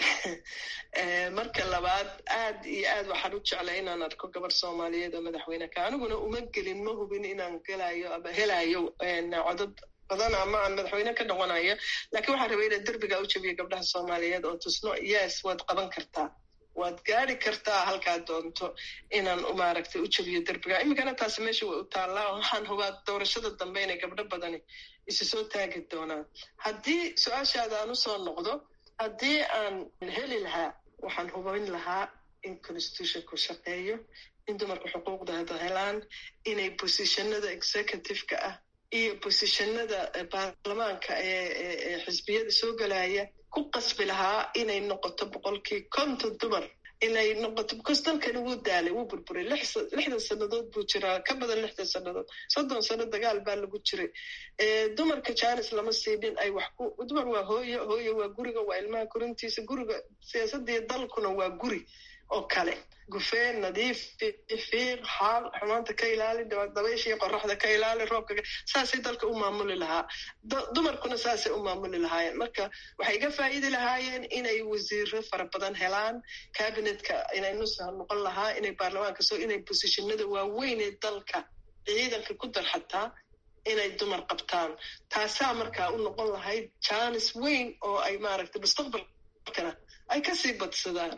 marka labaad aad iyo aad waxaan u jeclay inaan arko gabar soomaaliyeed oo madaxweyneka. aniguna uma gelin, ma hubin inaan gelayo ama helayo codad badan ama aan madaxweyne ka noqonayo, laakiin waxaan rabay inaan derbiga u jabiyo gabdhaha soomaaliyeed oo tusno yes waad qaban kartaa, waad gaari kartaa halkaad doonto, inaan maaragtay u jabiyo derbiga. iminkana taasi meesha way u taallaa. waxaan hubaa doorashada dambe inay gabdho badani isu soo taagi doonaan. haddii su-aashaada aan usoo noqdo, haddii aan heli lahaa, waxaan hubin lahaa in constitutionku shaqeeyo, in dumarku xuquuqdooda helaan, inay bosishanada executive-ka ah iyo bosishanada baarlamaanka ee xisbiyada soo galaya ku qasbi lahaa inay noqoto 50% dumar, inay noqoto because dalkani wuu daalay, wuu burburay. 60 sannadood buu jiraa, ka badan 60 sannadood, 30 sano dagaal baa lagu jiray. dumarka jaanis lama siinin ay wax ku, dumar waa hooyo waa guriga, waa ilmaha korintiisa, guriga siyaasadii dalkuna waa guri oo kale, gufeen nadiif, fiiq, xaal, xumaanta ka ilaali, dabayshii qoraxda ka ilaali, roobka saasay dalka u maamuli lahaa. dumarkuna saasay u maamuli lahaayeen. marka waxay iga faa'iidi lahaayeen inay wasiiro fara badan helaan, cabinetka inay nusa noqon lahaa, inay baarlamaanka soo, inay bosishanada waaweyn ee dalka ciidanka ku dar xataa inay dumar qabtaan. taasaa markaa u noqon lahayd jaanis weyn oo ay maaragtay mustaqbalkana ay kasii badsadaan.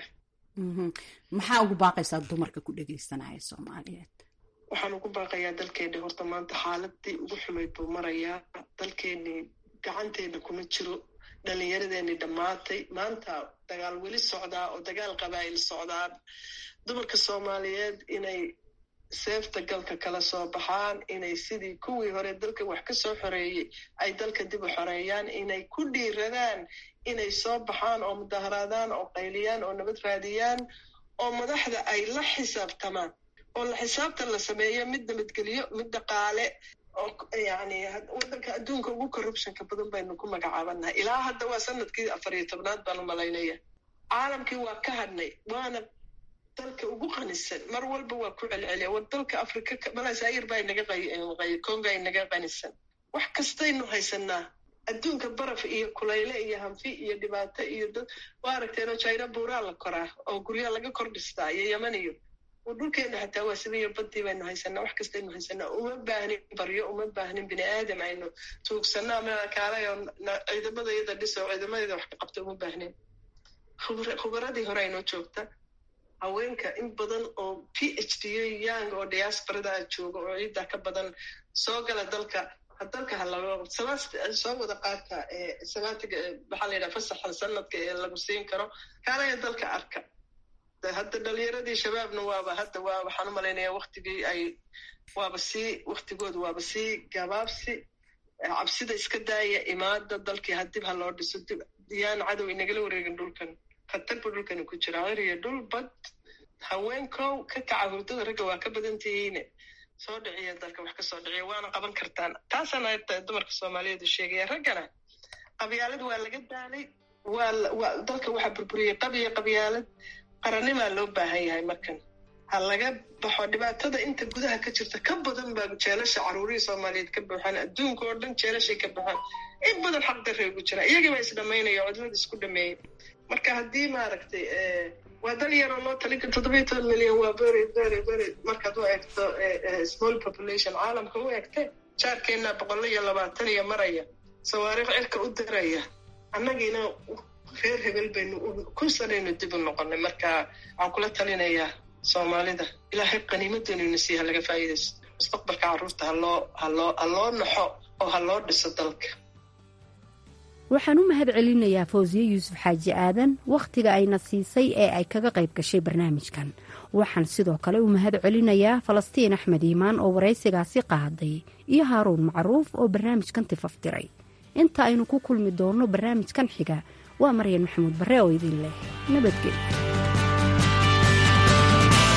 maxaa ugu baaqaysaa dumarka ku dhegaysanaya soomaaliyeed? waxaan ugu baaqayaa dalkeena horta maanta xaaladii ugu xumayd buu marayaa. dalkeeni gacanteena kuma jiro, dhallinyaradeeni dhammaatay. maanta dagaal weli socdaa oo dagaal qabaa'il socdaan. dumarka soomaaliyeed inay seefta galka kala soo baxaan, inay sidii kuwii hore dalka wax ka soo xoreeyey ay dalka dib u xoreeyaan, inay ku dhiiradaan inay soo baxaan oo mudaharaadaan oo qayliyaan oo nabad raadiyaan, oo madaxda ay la xisaabtamaan, oo la xisaabtan la sameeyo, mid nabadgelyo, mid dhaqaale, oo yani wadanka adduunka ugu corruptionka badan baynu ku magacaabanahay. ilaa hadda waa sanadkii 14 baan u malaynaya. caalamkii waa ka hadhnay, waana dalka ugu qanisan. mar walba waa ku celceliya, war dalka afrika malasaayir baa inaga konga inaga qanisan. wax kastaynu haysanaa. adduunka baraf iyo kulayle iyo hanfi iyo dhibaato iyo dad waa aragteenoo china buuraa la koraa oo guryaa laga kor dhistaa iyo yeman iyo dhulkeena xataa waa sidiiyo badii baynu haysanaa. wax kastaynu haysanaa. uma baahnin baryo, uma baahnin bini aadam aynu tuugsano ama kaalay oo ciidamadayada dhiso, ciidamadeeda wax ka qabta uma baahnin. khubaradii hore aynoo joogta. haweenka in badan oo PhD young oo diasporada jooga oo ciidda ka badan soo gala dalka soo wada qaata sanaadka maxaa la yidhaha fasaxa sanadka ee lagu siin karo kaalaya dalka arka. hadda dhalinyaradii shabaabna waxaan u malaynayaa waktigooda waaba sii gabaabsi. cabsida iska daaya, imaada dalkii hadib ha loo dhiso, yaan cadow inagala wareegin dhulkan. khatar buu dhulkani ku jira, heriyo dhul bad. haweenkow ka kaca hurdada, ragga waa ka badan tihiine soo dhiciya dalka, wax ka soo dhiciya, waana qaban kartaan. taasana dumarka soomaaliyeed u sheegaya. raggana qabyaalad waa laga daalay, dalka waxaa burburiyey qabyaalad. qaranimaa loo baahan yahay. markan ha laga baxo dhibaatada inta gudaha ka jirta. ka badan baa jeelasha caruurihii soomaaliyeed ka buuxaan, adduunka oo dhan jeelashay ka baxaan. in badan xaq darre ugu jira, iyagiibaa isdhamaynaya, cudurada isku dhameeyey. marka haddii maaragtay waa dal yaroo loo talinka 17 milyan waa very markaad u eegto small population caalamka u eegte. jaarkeena 120 iyo maraya, sawaariikh cirka u diraya. annagiina reer hebel baynu ku sanayno dib u noqonay. marka waxaan kula talinayaa soomaalida, ilaahay qaniimadeenu siiha laga faa'iidaysto. mustaqbalka carruurta ha loo naxo oo ha loo dhiso dalka. waxaan u mahad celinayaa fawsiye yuusuf xaaji aadan wakhtiga ayna siisay ee ay kaga qayb gashay barnaamijkan. waxaan sidoo kale u mahad celinayaa falastiin axmed iimaan oo waraysigaasi qaaday, iyo haaruun macruuf oo barnaamijkan tifaftiray. inta aynu ku kulmi doonno barnaamijkan xiga, waa maryan maxamuud barre oo idin leh nabadgelyo.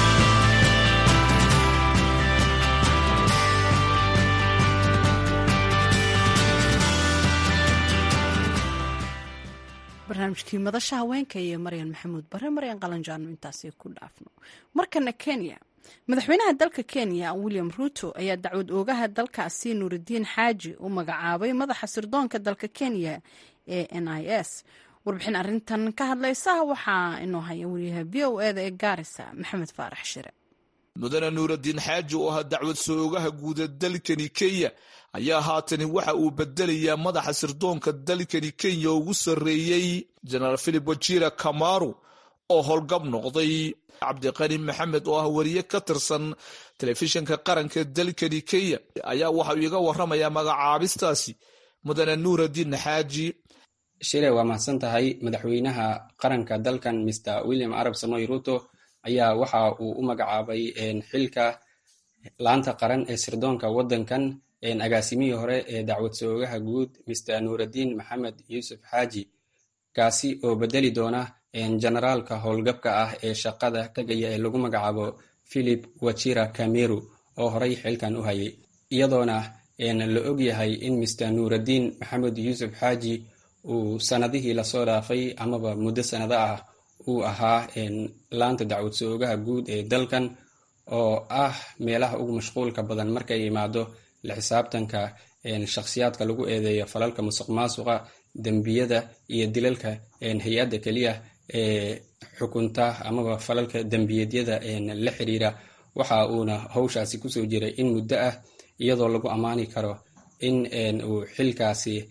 barnaamijkii madasha haweenka iyo maryan maxamuud bare maryan qalanjaano intaasi ku dhaafno. markana Kenya, madaxweynaha dalka Kenya William Ruto ayaa dacwad oogaha dalkaasi Nuruddin Xaaji u magacaabay madaxa sirdoonka dalka Kenya ee NIS. warbixin arintan ka hadlaysa waxaa inoo haya wariyaha VOA ee Garissa Maxamed Faarax Shire. mudane Nuruddin Xaaji oo ah dacwad soogaha guud ee dalkani Kenya ayaa haatan waxa uu bedelayaa madaxa sirdoonka dalkani Kenya ugu sareeyay General Philip Wajira Kamaru oo howlgab noqday. Cabdiqani Maxamed oo ah wariye ka tirsan telefishinka qaranka dalkani Kenya ayaa waxa uu iga waramayaa magacaabistaasi mudane Nuruddin Xaaji. Shire, waa mahadsan tahay. madaxweynaha qaranka dalkan Mr. William Arab Samoei Ruto ayaa waxa uu u magacaabay xilka laanta qaran ee sirdoonka wadankan agaasimihii hore ee dacwad soogaha guud Mr. Nuruddin Maxamed Yusuf Xaaji, kaasi oo bedeli doona generaalka howlgabka ah ee shaqada tagaya ee lagu magacaabo Philip Wajira Kamiru oo horey xilkan u hayay, iyadoona la ogyahay in Mr. Nuruddin Maxamed Yusuf Xaaji uu sanadihii lasoo dhaafay amaba muddo sanado ah uu ahaa laanta dacwad soogaha guud ee dalkan, oo ah meelaha ugu mashquulka badan markay imaado la xisaabtanka shakhsiyaadka lagu eedeeyo falalka musuqmaasuqa, dembiyada iyo dilalka hay-adda keliya ee xukunta amaba falalka dembiyeedyada la xiriira. waxa uuna howshaasi kusoo jiray in muddo ah, iyadoo lagu ammaani karo in uu xilkaasi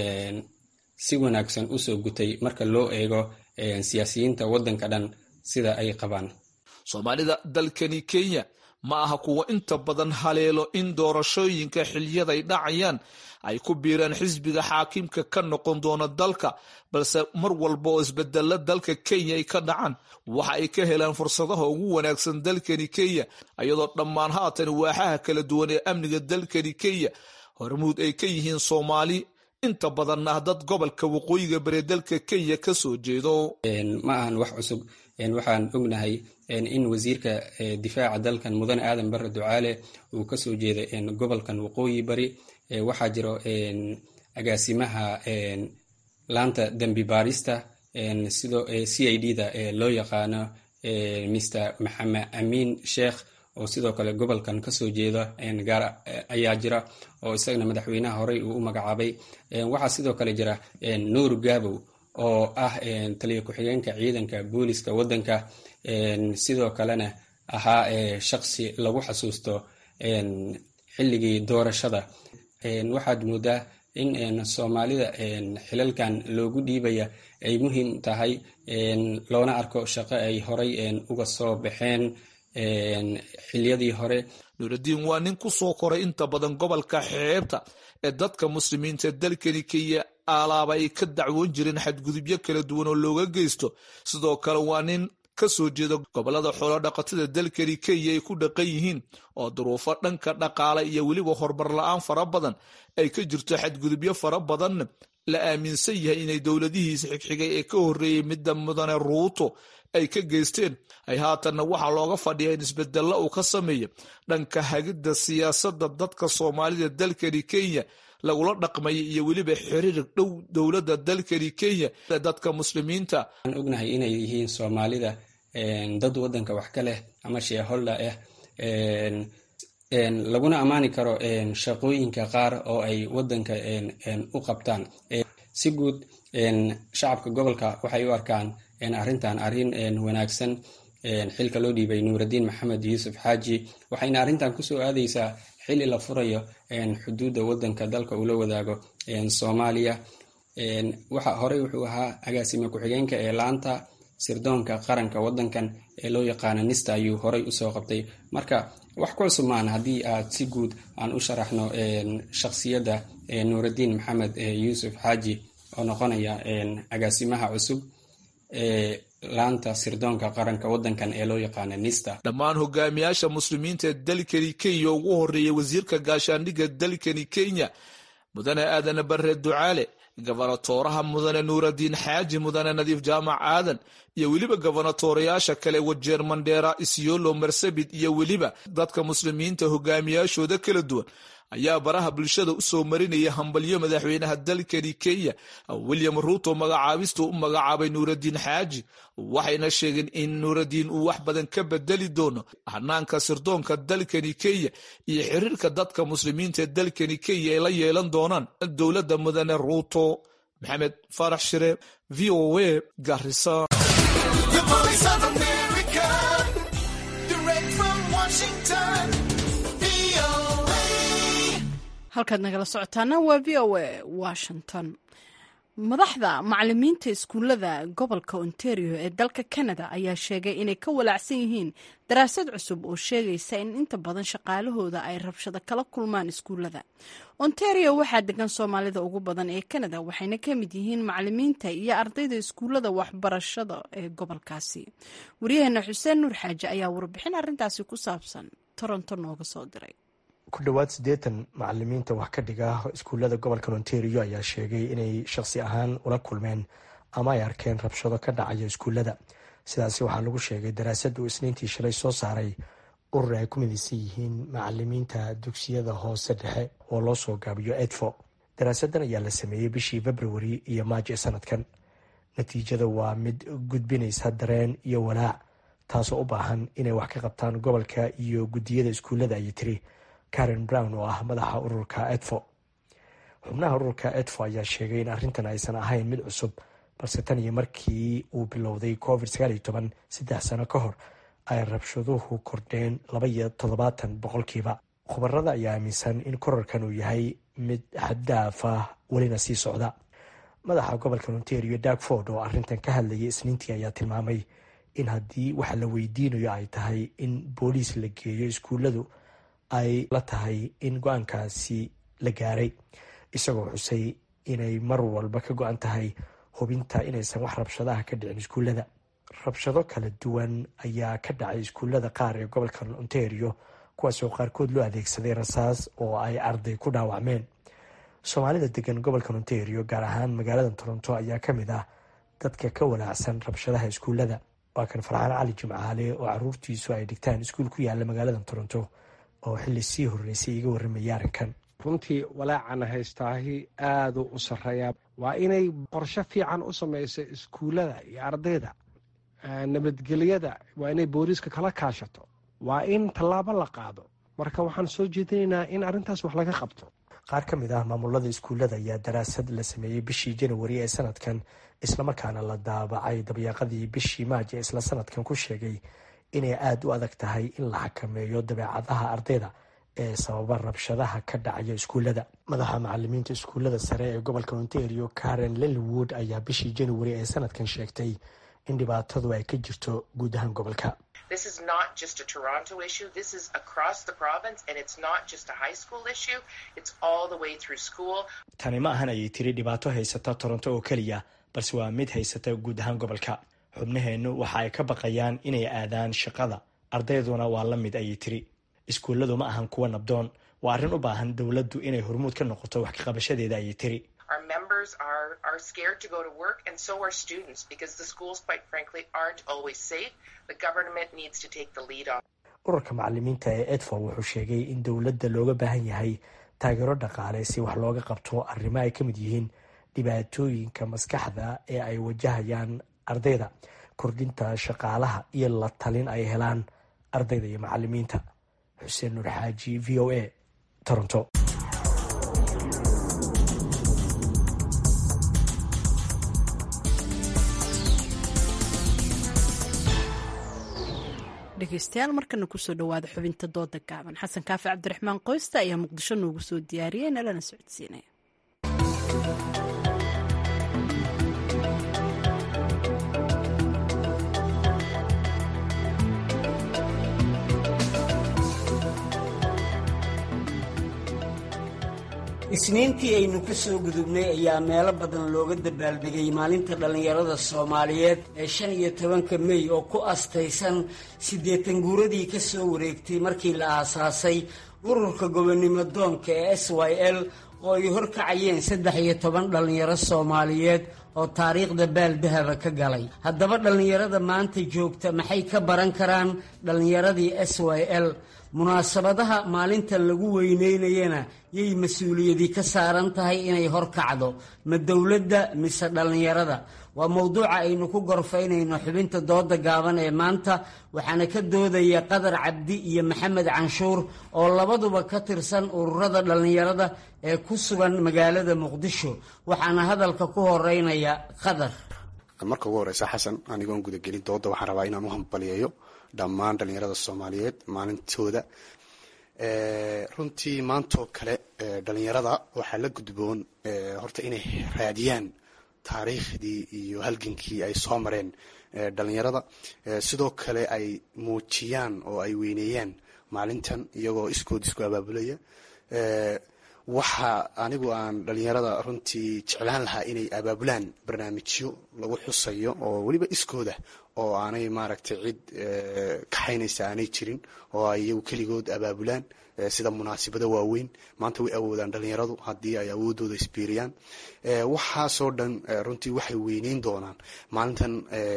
si wanaagsan usoo gutay marka loo eego siyaasiyiinta wadanka dhan sida ay qabaan. Soomaalida dalkani Kenya ma aha kuwa inta badan haleelo in doorashooyinka xilliyaday dhacayaan ay ku biiraan xisbiga xaakimka ka noqon doona dalka, balse mar walba oo isbedelo dalka Kenya ay ka dhacaan waxa ay ka helaan fursadaha ugu wanaagsan dalkani Kenya, iyadoo dhammaan haatan waaxaha kala duwan ee amniga dalkani Kenya hormuud ay ka yihiin Soomaali, inta badan ah dad gobolka waqooyiga bari dalka Kenya ka soo jeedo. ma ahan wax cusub. waxaan ognahay in wasiirka difaaca dalkan mudane Aadan Barre Ducaale uu ka soo jeeday gobolkan waqooyi bari. waxaa jiro agaasimaha laanta dambi baarista sidoo CID-da loo yaqaano Mr. Maxamed Amiin Sheekh oo sidoo kale gobolkan kasoo jeeda gaar ayaa jira oo isagana madaxweynaha horey uu u magacaabay. waxaa sidoo kale jira Nuur Gabow oo ah taliya ku-xigeenka ciidanka booliska wadanka, sidoo kalena ahaa shaqsi lagu xasuusto xilligii doorashada. waxaad moodaa in Soomaalida xilalkan loogu dhiibaya ay muhiim tahay, loona arko shaqo ay horey uga soo baxeen xiliyadii hore. Nuruddin waa nin ku soo koray inta badan gobolka xeebta ee dadka muslimiinta dalkani Kenya alaaba ay ka dacwoon jireen xadgudubyo kala duwan oo looga geysto. sidoo kale waa nin ka soo jeeda gobolada xoolo dhaqatada dalkani Kenya ay ku dhaqan yihiin oo duruufo dhanka dhaqaale iyo weliba horumar la-aan fara badan ay ka jirto, xadgudubyo fara badan la aaminsan yahay inay dowladihiisa xigxigay ee ka horreeyey midda mudane Ruuto ay ka geysteen. ay haatanna waxaa looga fadhiyaa in isbedelo uu ka sameeyo dhanka hagidda siyaasadda dadka Soomaalida dalkani Kenya lagula dhaqmaya iyo weliba xiriir dhow dowladda dalkani Kenya dadka muslimiinta. waxaan ognahay inay yihiin Soomaalida dad wadanka wax ka leh ama shareholder ah, laguna ammaani karo shaqooyinka qaar oo ay wadanka u qabtaan. si guud shacabka gobolka waxay u arkaan arrintan arrin wanaagsan. xilka loo dhiibay Nuruddin Maxamed Yusuf Xaaji waxayna arrintan kusoo aadaysaa xilli la furayo xuduudda wadanka dalka uu la wadaago Soomaaliya. horey wuxuu ahaa agaasime ku-xigeenka ee laanta sirdoonka qaranka wadankan ee loo yaqaano NISTA ayuu horey usoo qabtay. marka wax ku cusub maan haddii aad si guud aan u sharaxno shakhsiyadda Nuruddin Maxamed Yusuf Xaaji oo noqonaya agaasimaha cusub ee laanta sirdoonka qaranka wadankan ee loo yaqaano NISTA. dhammaan hogaamiyaasha muslimiinta ee dalkani Kenya ugu horeeyay wasiirka gaashaandhigga dalkani Kenya mudane Aadan Barre Ducaale, gobernatooraha mudane Nuruddin Xaaji, mudane Nadiif Jaamac Aadan iyo weliba gobernatoorayaasha kale Wajeer, Mandera, Isiolo, Marsabit iyo weliba dadka muslimiinta hogaamiyaashooda kala duwan ayaa baraha bulshada u soo marinaya hambalyo madaxweynaha dalkani Kenya William Ruto magacaabista u magacaabay Nuuraddiin Xaaji, waxayna sheegeen in Nuuraddiin uu wax badan ka bedeli doono hanaanka sirdoonka dalkani Kenya iyo xiriirka dadka muslimiinta ee dalkani Kenya ay la yeelan doonaan dowladda mudane Ruto. Maxamed Farax Shire, VOA, Garissa. halkaad nagala socotaana waa VOA Washington. madaxda macalimiinta iskuullada gobolka Ontario ee dalka Canada ayaa sheegay inay ka walaacsan yihiin daraasad cusub oo sheegaysa in inta badan shaqaalahooda ay rabshado kala kulmaan iskuullada. Ontario waxaa degan Soomaalida ugu badan ee Canada, waxayna ka mid yihiin macalimiinta iyo ardayda iskuullada waxbarashada ee gobolkaasi. Wariyaheena Xuseen Nuur Xaaji ayaa warbixin arrintaasi ku saabsan Toronto nooga soo diray. ku dhowaad 80 macalimiinta wax ka dhiga iskuullada gobolka Ontario ayaa sheegay inay shakhsi ahaan ula kulmeen ama ay arkeen rabshado ka dhacaya iskuullada. sidaasi waxaa lagu sheegay daraasad uu Isniintii shalay soo saaray urur ay ku midaysan yihiin macalimiinta dugsiyada hoose dhexe oo loo soo gaabiyo EDFO. daraasadan ayaa la sameeyey bishii February iyo March ee sanadkan. natiijada waa mid gudbinaysa dareen iyo walaac, taasoo u baahan inay wax ka qabtaan gobolka iyo guddiyada iskuullada, ayay tiri Karen Brown oo ah madaxa ururka EDFO. xubnaha ururka EDFO ayaa sheegay in arrintan aysan ahayn mid cusub, balse tan iyo markii uu bilowday COVID-19 3 sano ka hor ay rabshaduhu kordheen 27%. khubarada ayaa aaminsan in korarkan uu yahay mid xaddaaf ah welina sii socda. madaxa gobolka Ontario Doug Ford oo arrintan ka hadlayay Isniintii ayaa tilmaamay in haddii waxa la weydiinayo ay tahay in booliis la geeyo iskuulladu ay la tahay in go-aankaasi la gaaray, isagoo xusay inay mar walba ka go-an tahay hubinta inaysan wax rabshadaha ka dhicin iskuullada. rabshado kala duwan ayaa ka dhacay iskuullada qaar ee gobolka Ontario, kuwaasoo qaarkood loo adeegsaday rasaas oo ay arday ku dhaawacmeen. Soomaalida degan gobolka Ontario, gaar ahaan magaalada Toronto, ayaa ka mid ah dadka ka walaacsan rabshadaha iskuullada. waa kan Farxaan Cali Jimcaale oo caruurtiisu ay dhigtaan iskuul ku yaala magaalada Toronto oo xilli sii horreysay iga warramaya arrinkan. runtii walaacana haystaahi aad u sarreeyaa. waa inay qorshe fiican u samayso iskuullada iyo ardayda. nabadgelyada waa inay booliiska kala kaashato. waa in tallaabo la qaado. marka waxaan soo jeedinaynaa in arrintaas wax laga qabto. qaar ka mid ah maamulada iskuullada ayaa daraasad la sameeyey bishii January ee sanadkan, islamarkaana la daabacay dabayaaqadii bishii Maaj ee isla sanadkan, ku sheegay inay aad u adag tahay in la xakameeyo dabeecadaha ardayda ee sababa rabshadaha ka dhacaya iskuullada. madaxa macalimiinta iskuullada sare ee gobolka Ontario Karen Littlewood ayaa bishii January ee sanadkan sheegtay in dhibaatadu ay ka jirto guud ahaan gobolka. This is not just a Toronto issue. This is across the province, and it's not just a high school issue. It's all the way through school. Tani ma ahan ayay tiri dhibaato haysata Toronto oo keliya, balse waa mid haysata guud ahaan gobolka. xubnaheenu waxa ay ka baqayaan inay aadaan shaqada, ardayduna waa la mid, ayay tiri. iskuulladu ma ahan kuwa nabdoon, waa arrin u baahan dowladdu inay hormuud ka noqoto wax ka qabashadeeda, ayay tiri. Our members are scared to go to work, and so are students, because the schools, quite frankly, aren't always safe. The government needs to take the lead on. ururka macalimiinta ee EDFO wuxuu sheegay in dowladda looga baahan yahay taageero dhaqaale si wax looga qabto arrimo ay ka mid yihiin dhibaatooyinka maskaxda ee ay wajahayaan ardayda, kordhinta shaqaalaha iyo la talin ay helaan ardayda iyo macalimiinta. Xuseen Nuur Xaaji, VOA, Toronto. dhegeystayaal, markana kusoo dhawaada xubinta dooda gaaban. xasan kaafi cabdiraxmaan qoysta ayaa muqdisho noogu soo diyaariyey, nalana socodsiinaya. isniintii aynu ka soo gudubnay ayaa meelo badan looga dabaaldegay maalinta dhallinyarada Soomaaliyeed ee 15 May oo ku astaysan 80 guuradii ka soo wareegtay markii la aasaasay ururka gobonimo doonka ee SYL oo ay horkacayeen 13 dhalinyaro Soomaaliyeed oo taariikhda baaldahaba ka galay. haddaba dhallinyarada maanta joogta maxay ka baran karaan dhallinyaradii SYL? munaasabadaha maalintan lagu weyneynayana yay mas-uuliyadi ka saaran tahay inay horkacdo ma dowladda mise dhallinyarada waa mowduuca aynu ku gorfaynayno xubinta dooda gaaban ee maanta waxaana ka doodaya Qadar Cabdi iyo Maxamed Canshuur oo labaduba ka tirsan ururada dhallinyarada ee ku sugan magaalada Muqdisho waxaana hadalka ku horeynaya Qadar. marka ugu horeysa xasan anigoon gudagelin dooda waxaan rabaa inaan u hambaliyeeyo dhammaan dhallinyarada Soomaaliyeed maalintooda runtii maantoo kale dhallinyarada waxaa la gudboon horta inay raadiyaan taariikhdii iyo halgankii ay soo mareen dhallinyarada sidoo kale ay muujiyaan oo ay weyneeyaan maalintan iyagoo iskood isku abaabulaya waxa anigu aan dhallinyarada runtii jeclaan lahaa inay abaabulaan barnaamijyo lagu xusayo oo weliba iskooda oo aanay maaragtay cid kaxaynaysa aanay jirin oo ay iyagu keligood abaabulaan sida munaasabada waaweyn maanta way awoodaan dhallinyaradu haddii ay awoodooda isbiiriyaan waxaasoo dhan runtii waxay weyneyn doonaan maalintan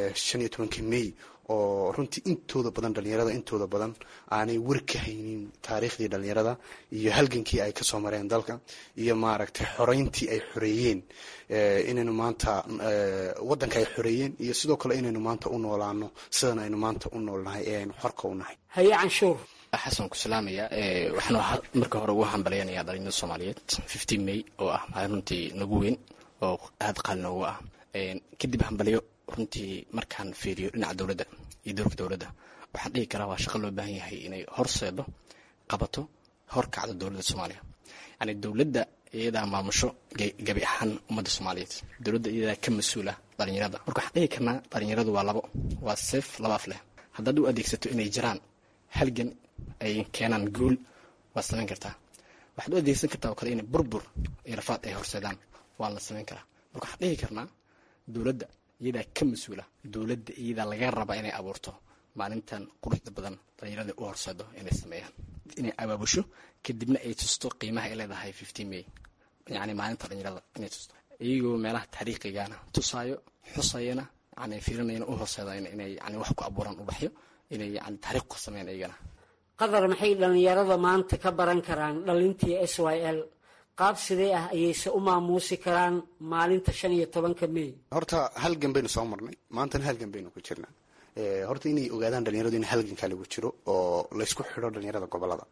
15 May oo runtii intooda badan dhallinyarada intooda badan aanay war ka haynin taariikhdii dhallinyarada iyo halgankii ay kasoo mareen dalka iyo maaragtay xoreyntii ay xoreeyeen inaynu maanta waddanka ay xoreeyeen iyo sidoo kale inaynu maanta u noolaano sidan aynu maanta u noolnahay ee aynu xorka u nahay. haye Canshuur xasan ku salaamaya waxaan marka hore ugu hambalyeynaya dhalinyarada Soomaaliyeed 15 May oo ah maalin runtii nagu weyn oo aad qaali noogu ah kadib hambalyo runtii markaan fiiriyo dhinaca dowladda iyo doorka dowladda waxaan dhihi karaa waa shaqo loo baahan yahay inay horseedo qabato horkacdo dowladda Soomaaliya yani dowladda iyada maamusho gabi ahaan ummadda Soomaaliyeed dowladda iyada ka mas'uula dhalinyarada marka waxaan dhihi karnaa dhalinyaradu waa labo waa seef laba af leh haddaad u adeegsato inay jiraan halgan ay keenaan guul waa samayn kartaa waxaad u adeegsan kartaa oo kale inay burbur iyo rafaad ay horseedaan waa la samayn karaa marka waxaan dhihi karnaa dowladda iyada ka mas'uula dowladda iyada laga raba inay abuurto maalintan quruxda badan dhalinyarada u horseedo inay sameeyaan inay abaabusho kadibna ay tusto qiimaha ay leedahay 15 May yani maalinta dhalinyarada inay tusto iyagoo meelaha taariikhigaana tusaayo xusayana yani fiirinayna u horseedayna inay yani wax ku abuuraan u baxyo inay yani taariikh ku sameeyaan iyagana. Qadar maxay dhalinyarada maanta ka baran karaan dhalintii SYL qaab sidee ah ayayse u maamuusi karaan maalinta 15 May horta halgan baynu soo marnay maantana halgan baynu ku jirnaa horta inay ogaadaan dhalinyaradu in halganka lagu jiro oo la isku xidho dhalinyarada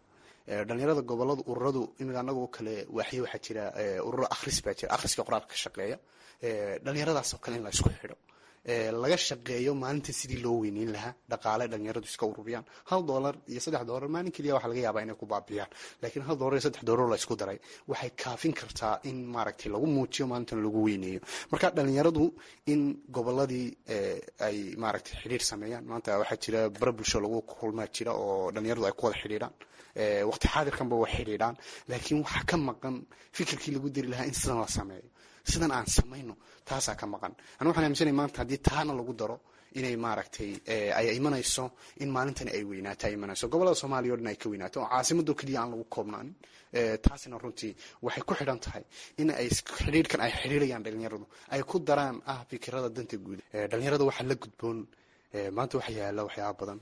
gobolada ururadu imika anagu kale waxaa jira ururo akhris baa jira akhriska qoraalka ka shaqeeya dhalinyaradaas oo kale in la isku xidho laga shaqeeyo maalinta sidii loo weyneyn lahaa dhaqaale dhalinyaradu iska ururiyaan $1 iyo $3 maalin kaliya waxa laga yaabaa inay ku baabiyaan laakiin $1 iyo $3 la isku daray waxay kaafin kartaa in maaragtay lagu muujiyo maalintan lagu weyneeyo marka dhalinyaradu in goboladii ay maaragtay xiriir sameeyaan maanta waxaa jira bar bulsho lagu kulmaa jira oo dhalinyaradu ay ku wada xiriiraan waqti xaadirkanba way xiriiraan laakiin waxa ka maqan fikirkii lagu diri lahaa in sidan la sameeyo sidan aan samayno taasaa ka maqan anu waxaan aaminsanahay maanta haddii taana lagu daro inay maaragtay ay imanayso in maalintani ay weynaato ay imanayso gobolada Soomaaliya oo dhan ay ka weynaato oo caasimada kaliya aan lagu koobnaanin taasina runtii waxay ku xidhan tahay in ay xiriirkan ay xiriirayaan dhalinyaradu ay ku daraan fikirada danta guud dhalinyarada waxa la gudboon maanta waxa yaala waxyaabo badan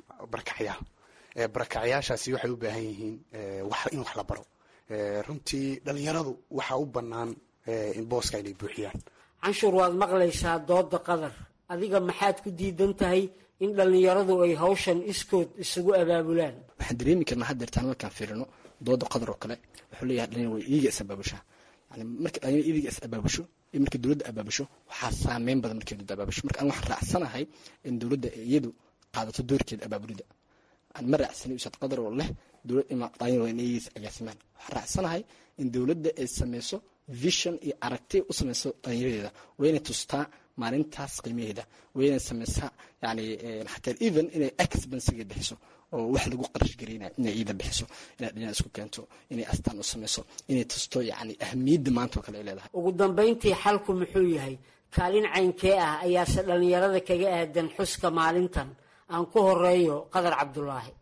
barakacayaashaasi waxay u baahan yihiin in wax la baro runtii dhalinyaradu waxa u bannaan in booska inay buuxiyaan. Canshuur waad maqlaysaa dooda Qadar adiga maxaad ku diidan tahay in dhalinyaradu ay hawshan iskood isugu abaabulaan waxaan dareemi karnaa haddeertaan markaan fiirino dooda Qadar oo kale wuxuu leeyahay dhalinyaradu way iiga abaabusha yani marka dhalinyaradu iiga abaabusho iyo marka dowladda abaabusho waxaa saameyn badan markii dowladda abaabusho marka aan wax raacsanahay in dowladda iyadu qaadato doorkeeda abaabulida aan ma raacsanayo usad Qadar oo leh dowladda ima dhalinyaradu inay agaasimaan waxaan raacsanahay in dowladda ay sameyso vision iyo aragti u sameyso dhalinyarada wayna tustaa maalintaas qiimaheeda wayna sameysaa yani xataa even inay expensive bixiso oo wax lagu qarash gareynaa inay ida bixiso inay dhinac isku keento inay astaan u sameyso inay tusto yani ahmiyadda maanta oo kale ay leedahay. ugu dambeyntii xalku muxuu yahay kaalin caynkee ah ayaase dhalinyarada kaga aadan xuska maalintan aan ku horeeyo Qadar Cabdulaahi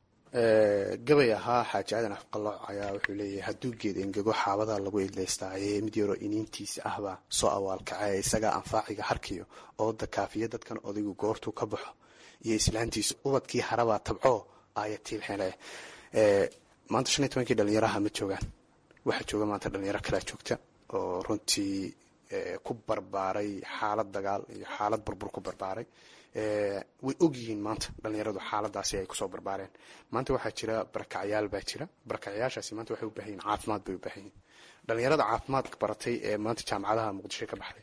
gabay ahaa xaaji aadan afqalooc ayaa wuxuu leeyahay hadduu geed engego xaabada lagu idlaystaaye mid yaroo iniintiisa ahbaa soo awaalkacay isagaa anfaaciga harkiyo ooda kaafiya dadkan odaygu goortuu ka baxo iyo islaantiisa ubadkii harabaa tabco aayatiil xele maanta 15 dhalinyaraha ma joogaan, waxaa jooga maanta dhalinyaro kala joogta oo runtii ku barbaaray xaalad dagaal iyo xaalad burbur ku barbaaray. way ogyihiin maanta dhalinyaradu xaaladaasi ay kusoo barbaareen. maanta waxaa jira barakacyaal baa jira, barakacyaashaasi maanta waxay u baahan yihiin caafimaad bay u baahan yihiin. dhalinyarada caafimaadka baratay ee maanta jaamacadaha muqdisho ka baxday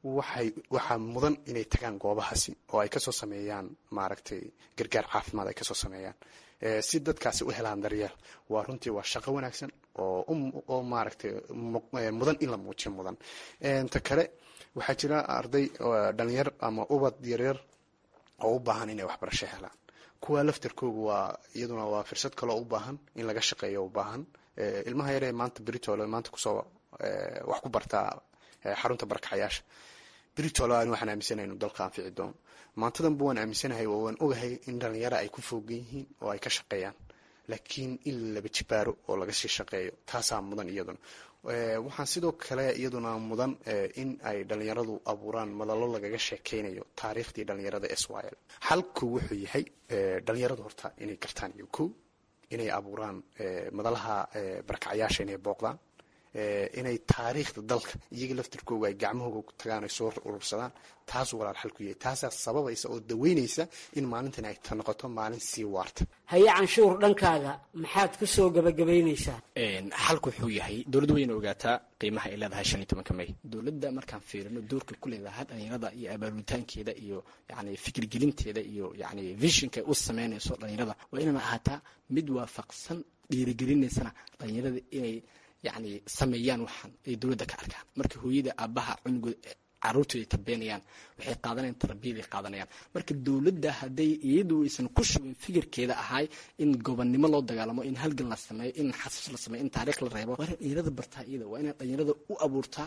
waxaa mudan inay tagaan goobahaasi oo ay kasoo sameeyaan maaragtay gargaar caafimaad ay kasoo sameeyaan si dadkaasi u helaan daryeel. waa runtii waa shaqo wanaagsan oo maaragtay mudan in la muujiyo mudan. ta kale waxaa jira arday dhalinyar ama ubad yaryar oo u baahan inay waxbarasho helaan. kuwa laftarkoogu waa iyaduna waa fursad kaloo u baahan in laga shaqeeyo u baahan. ilmaha yaree maanta britole maanta kusoo wax ku bartaa xarunta barakacayaasha britole aan waxaan aaminsanahay inuu dalka anfici doono. maantadanba waan aaminsanahay oo waan ogahay in dhalinyaro ay ku foogan yihiin oo ay ka shaqeeyaan, laakiin in laba jibaaro oo laga sii shaqeeyo taasaa mudan iyaduna. waxaan sidoo kale iyaduna mudan in ay dhalinyaradu abuuraan madalo lagaga sheekeynayo taariikhdii dhalinyarada Israel. xalku wuxuu yahay dhalinyaradu horta inay gartaan iyo kow inay abuuraan madalaha barakacayaasha inay booqdaan, inay taariikhda dalka iyaga laftirkooga ay gacmahooga ku tagaan ay soo urursadaan. taasuu walaal xal ku yahay. taasaa sababaysa oo daweynaysa in maalintan ay noqoto maalin sii waarta. haye canshuur dhankaaga maxaad ku soo gabagabaynaysaa? xalku wuxuu yahay dowladda wayna ogaataa qiimaha ay leedahay 15 May. dowladda markaan fiirino doorka ku leedahay dhalinyarada iyo abaabulitaankeeda iyo yani fikirgelinteeda iyo yani visionka u sameynayso dhalinyarada waa inay ahaataa mid waafaqsan dhiirigelinaysana dhalinyarada inay yani sameeyaan waxaan ay dowladda ka arkaan. marka hooyada aabaha cunuga caruurtooda tabeenayaan waxay qaadanayaan tarbiyada qaadanayaan. marka dowladda haday iyadu aysan ku shubin fikirkeeda ahay in gobonnimo loo dagaalamo, in halgan la sameeyo, in xasuus la sameeyo, in taariikh la reebo, waa in dhalinyarada bartaa iyada, waa in dhalinyarada u abuurtaa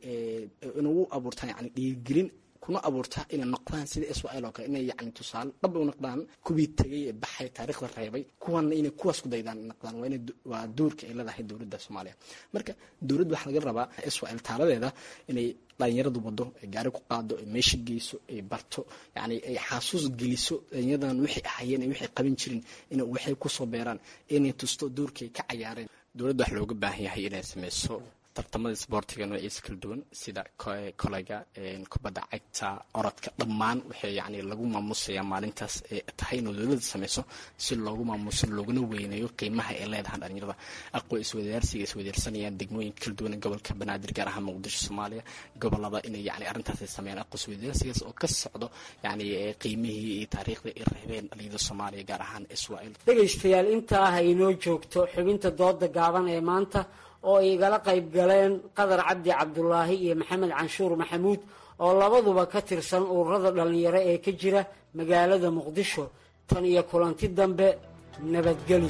inuu u abuurtaa yani dhiirigelin kuna abuurtaa inay noqdaan sida Israel oo kale, inay yani tusaale dhab u noqdaan kuwii tagay ee baxay taariikhda reebay, kuwana inay kuwaas ku daydaan noqdaan. waa doorka ay leedahay dowladda Soomaaliya. marka dowladda waxaa laga rabaa Israel taaladeeda inay dhalinyaradu wado ay gaari ku qaado, ay meesha geyso, ay barto, yani ay xasuus geliso dhalinyaradan wixii ahayeen iyo wixii qaban jirin in waxay ku soo beeraan, inay tusto doorkay ka cayaareen. dowladda wax looga baahan yahay inay sameyso tartamada isboortiga noocyadiisa kala duwan sida kolayga, kubadda cagta, orodka, dhammaan waxay yani lagu maamusayaa maalintaas ee tahay inuu dowladda sameyso si loogu maamuso looguna weyneeyo qiimaha ay leedahay dhalinyarada. aqoon iswadaarsiga iswadaarsanayaan degmooyinka kala duwan gobolka Banaadir gaar ahaan Muqdisho Soomaaliya gobolada inay yani arrintaas ay sameeyaan aqoon iswadaarsigaas oo ka socdo yani qiimihii iyo taariikhdii ay reebeen dhalinyarada Soomaaliya gaar ahaan Israel. dhegaystayaal intaa ha inoo joogto xubinta dooda gaaban ee maanta oo ay igala qayb galeen Qadar Cabdi Cabdulaahi iyo Maxamed Canshuur Maxamuud oo labaduba ka tirsan ururada dhalinyaro ee ka jira magaalada Muqdisho. tan iyo kulanti dambe nabadgelyo.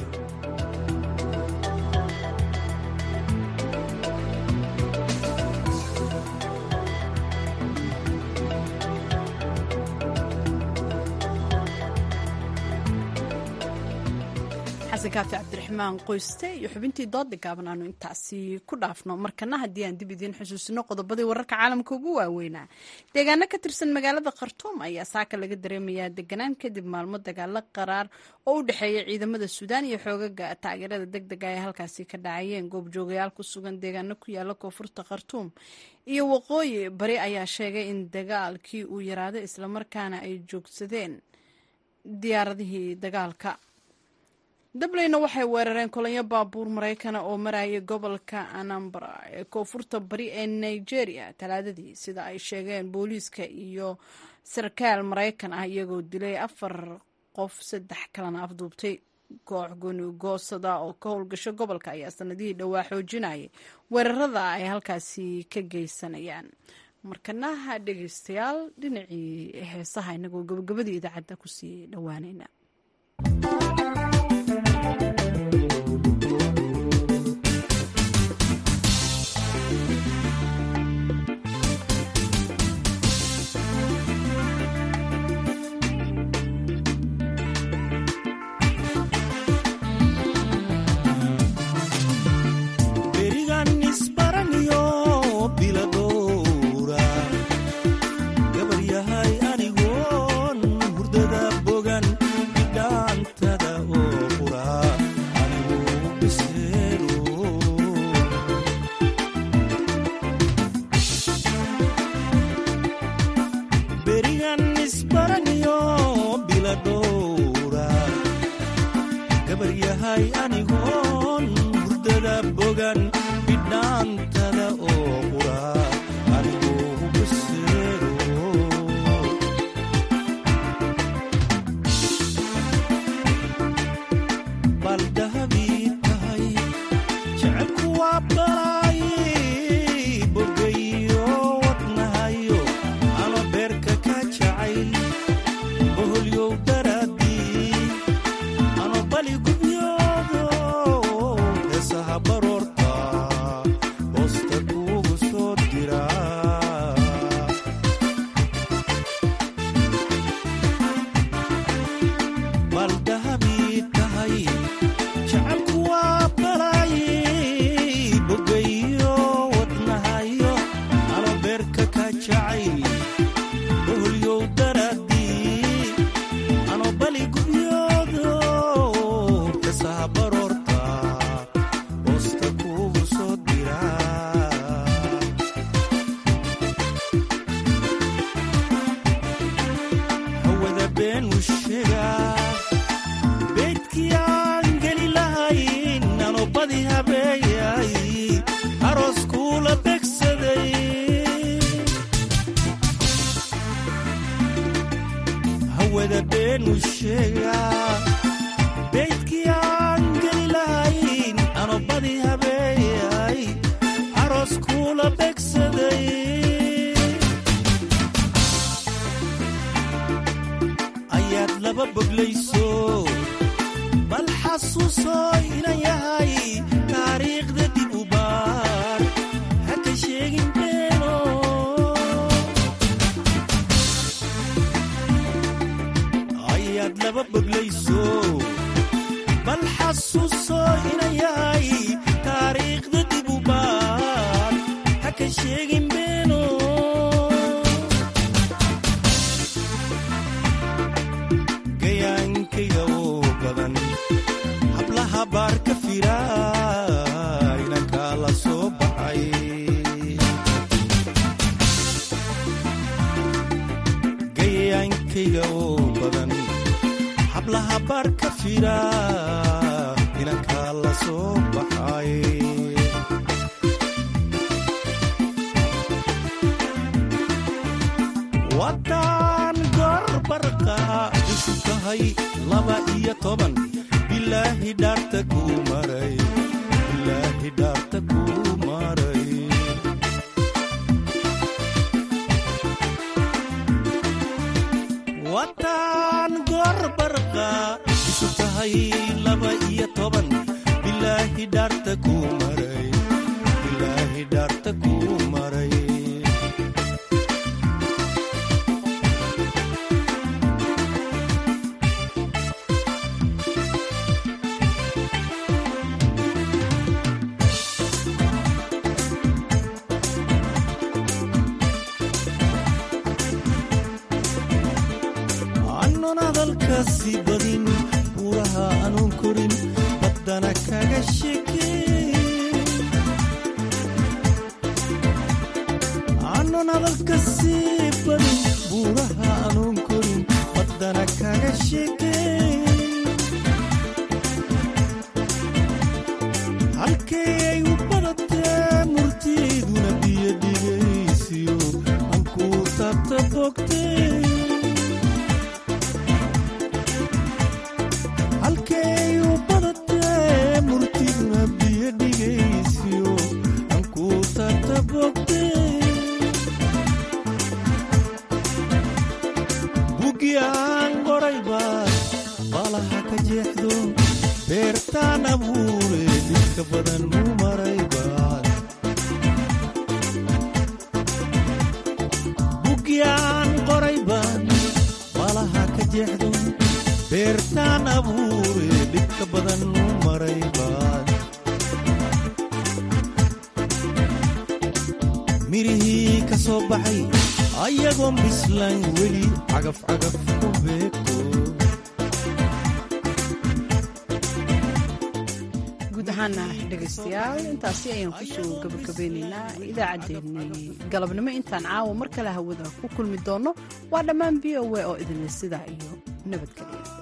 xasan kaafi cabdiraxmaan qoyste iyo xubintii dooda gaaban aanu intaasi ku dhaafno. markana haddii aan dib idiin xusuusino qodobadii wararka caalamka ugu waaweynaa. deegaano ka tirsan magaalada khartuum ayaa saaka laga dareemayaa deganaan kadib maalmo dagaalo qaraar oo u dhexeeya ciidamada suudaan iyo xoogaga taageerada degdega ay halkaasi ka dhacayeen. goobjoogayaal ku sugan deegaano ku yaala koonfurta khartuum iyo waqooyi bari ayaa sheegay in dagaalkii uu yaraaday islamarkaana ay joogsadeen diyaaradihii dagaalka. dableyna waxay weerareen kolonyo baabuur Maraykana oo marayay gobolka Anambra ee koonfurta bari ee Nigeria talaadadii, sida ay sheegeen booliiska iyo sarkaal Maraykan ah, iyagoo dilay 4 qof 3 kalena afduubtay. koox gooni-goosada oo ka howlgasho gobolka ayaa sanadihii dhowaa xoojinayay weerarada ay halkaasi ka geysanayaan. markanaha dhegaystayaal dhinacii heesaha inagoo gabagabadii idaacadda kusii dhowaanayna. gabar yahay anigoon hurdada bogan tahay anigoon hurdada bogan bidhaantada oo qura anigoo hubaseero baldahabii tahay jecelku waa balaaye bogayo wadnahayo ano beerka ka jacayl boholyow daraadii ano bali gubyoodo heesaha baroorta hoosta kuugu soo dira baldahabii tahay jecelku waa balaaye bogayo wadnahayo ano beerka ka jacayl boholyow daraadii ano bali gubyoodo heesaha baroorta hoosta kuugu soo dira hawada been u sheegaa beydkii aan geli lahayn ano badi habeeyay aroos kuula begsaday hawada been u sheegaa beydkii aan geli lahayn ano badi habeeyay aroos kuula begsaday ayaad laba boglayso bal xasuuso inan yahay taariikhda dib u baar ha ka sheegin beeno ayaad laba boglayso bal xasuuso inan yahay taariikhda dib u baar ha ka sheegin beeno gayaankayga oo badan hablaha baar ka fira inankaa la soo baxay gayaankayga oo badan hablaha baar ka fira inankaa la soo baxay wadan gorbarqa isu tahay 12 bilaahi dhaarta kuu maray bilaahi dhaarta kuu maray wadan gorbarqa isu tahay 12 bilaahi dhaarta kuu maray bilaahi dhaarta kuu maray anoon hadalkaasi badin buuraha anuun korin baddana kaga sheekeyn anoon hadalkaasi badin buuraha anuun korin baddana kaga sheekeyn halkay ay u badatee murtiiduna biyo dhigaysiyo aan kuu taabta bogtay halkay u badatee murtiguna biyo dhigaysiyo aan kuu taabta bogtay bugi aan qoray baad baalaha ka jeexdo beertaan abuure dhibka badan muu maray baad bugi aan qoray baad baalaha ka jeexdo beertaan abuure dhibka badan muu maray baad mirihii ka soo baxay ayagoon bislaan weli cagaf cagaf ku beegto guud ahaana dhegaystayaal intaasi ayaan kusoo gabagabeynaynaa idaacaddeenii galabnimo intaan caawa mar kale hawada ku kulmi doonno waa dhammaan v o a oo idinle sidaa iyo nabadgelyo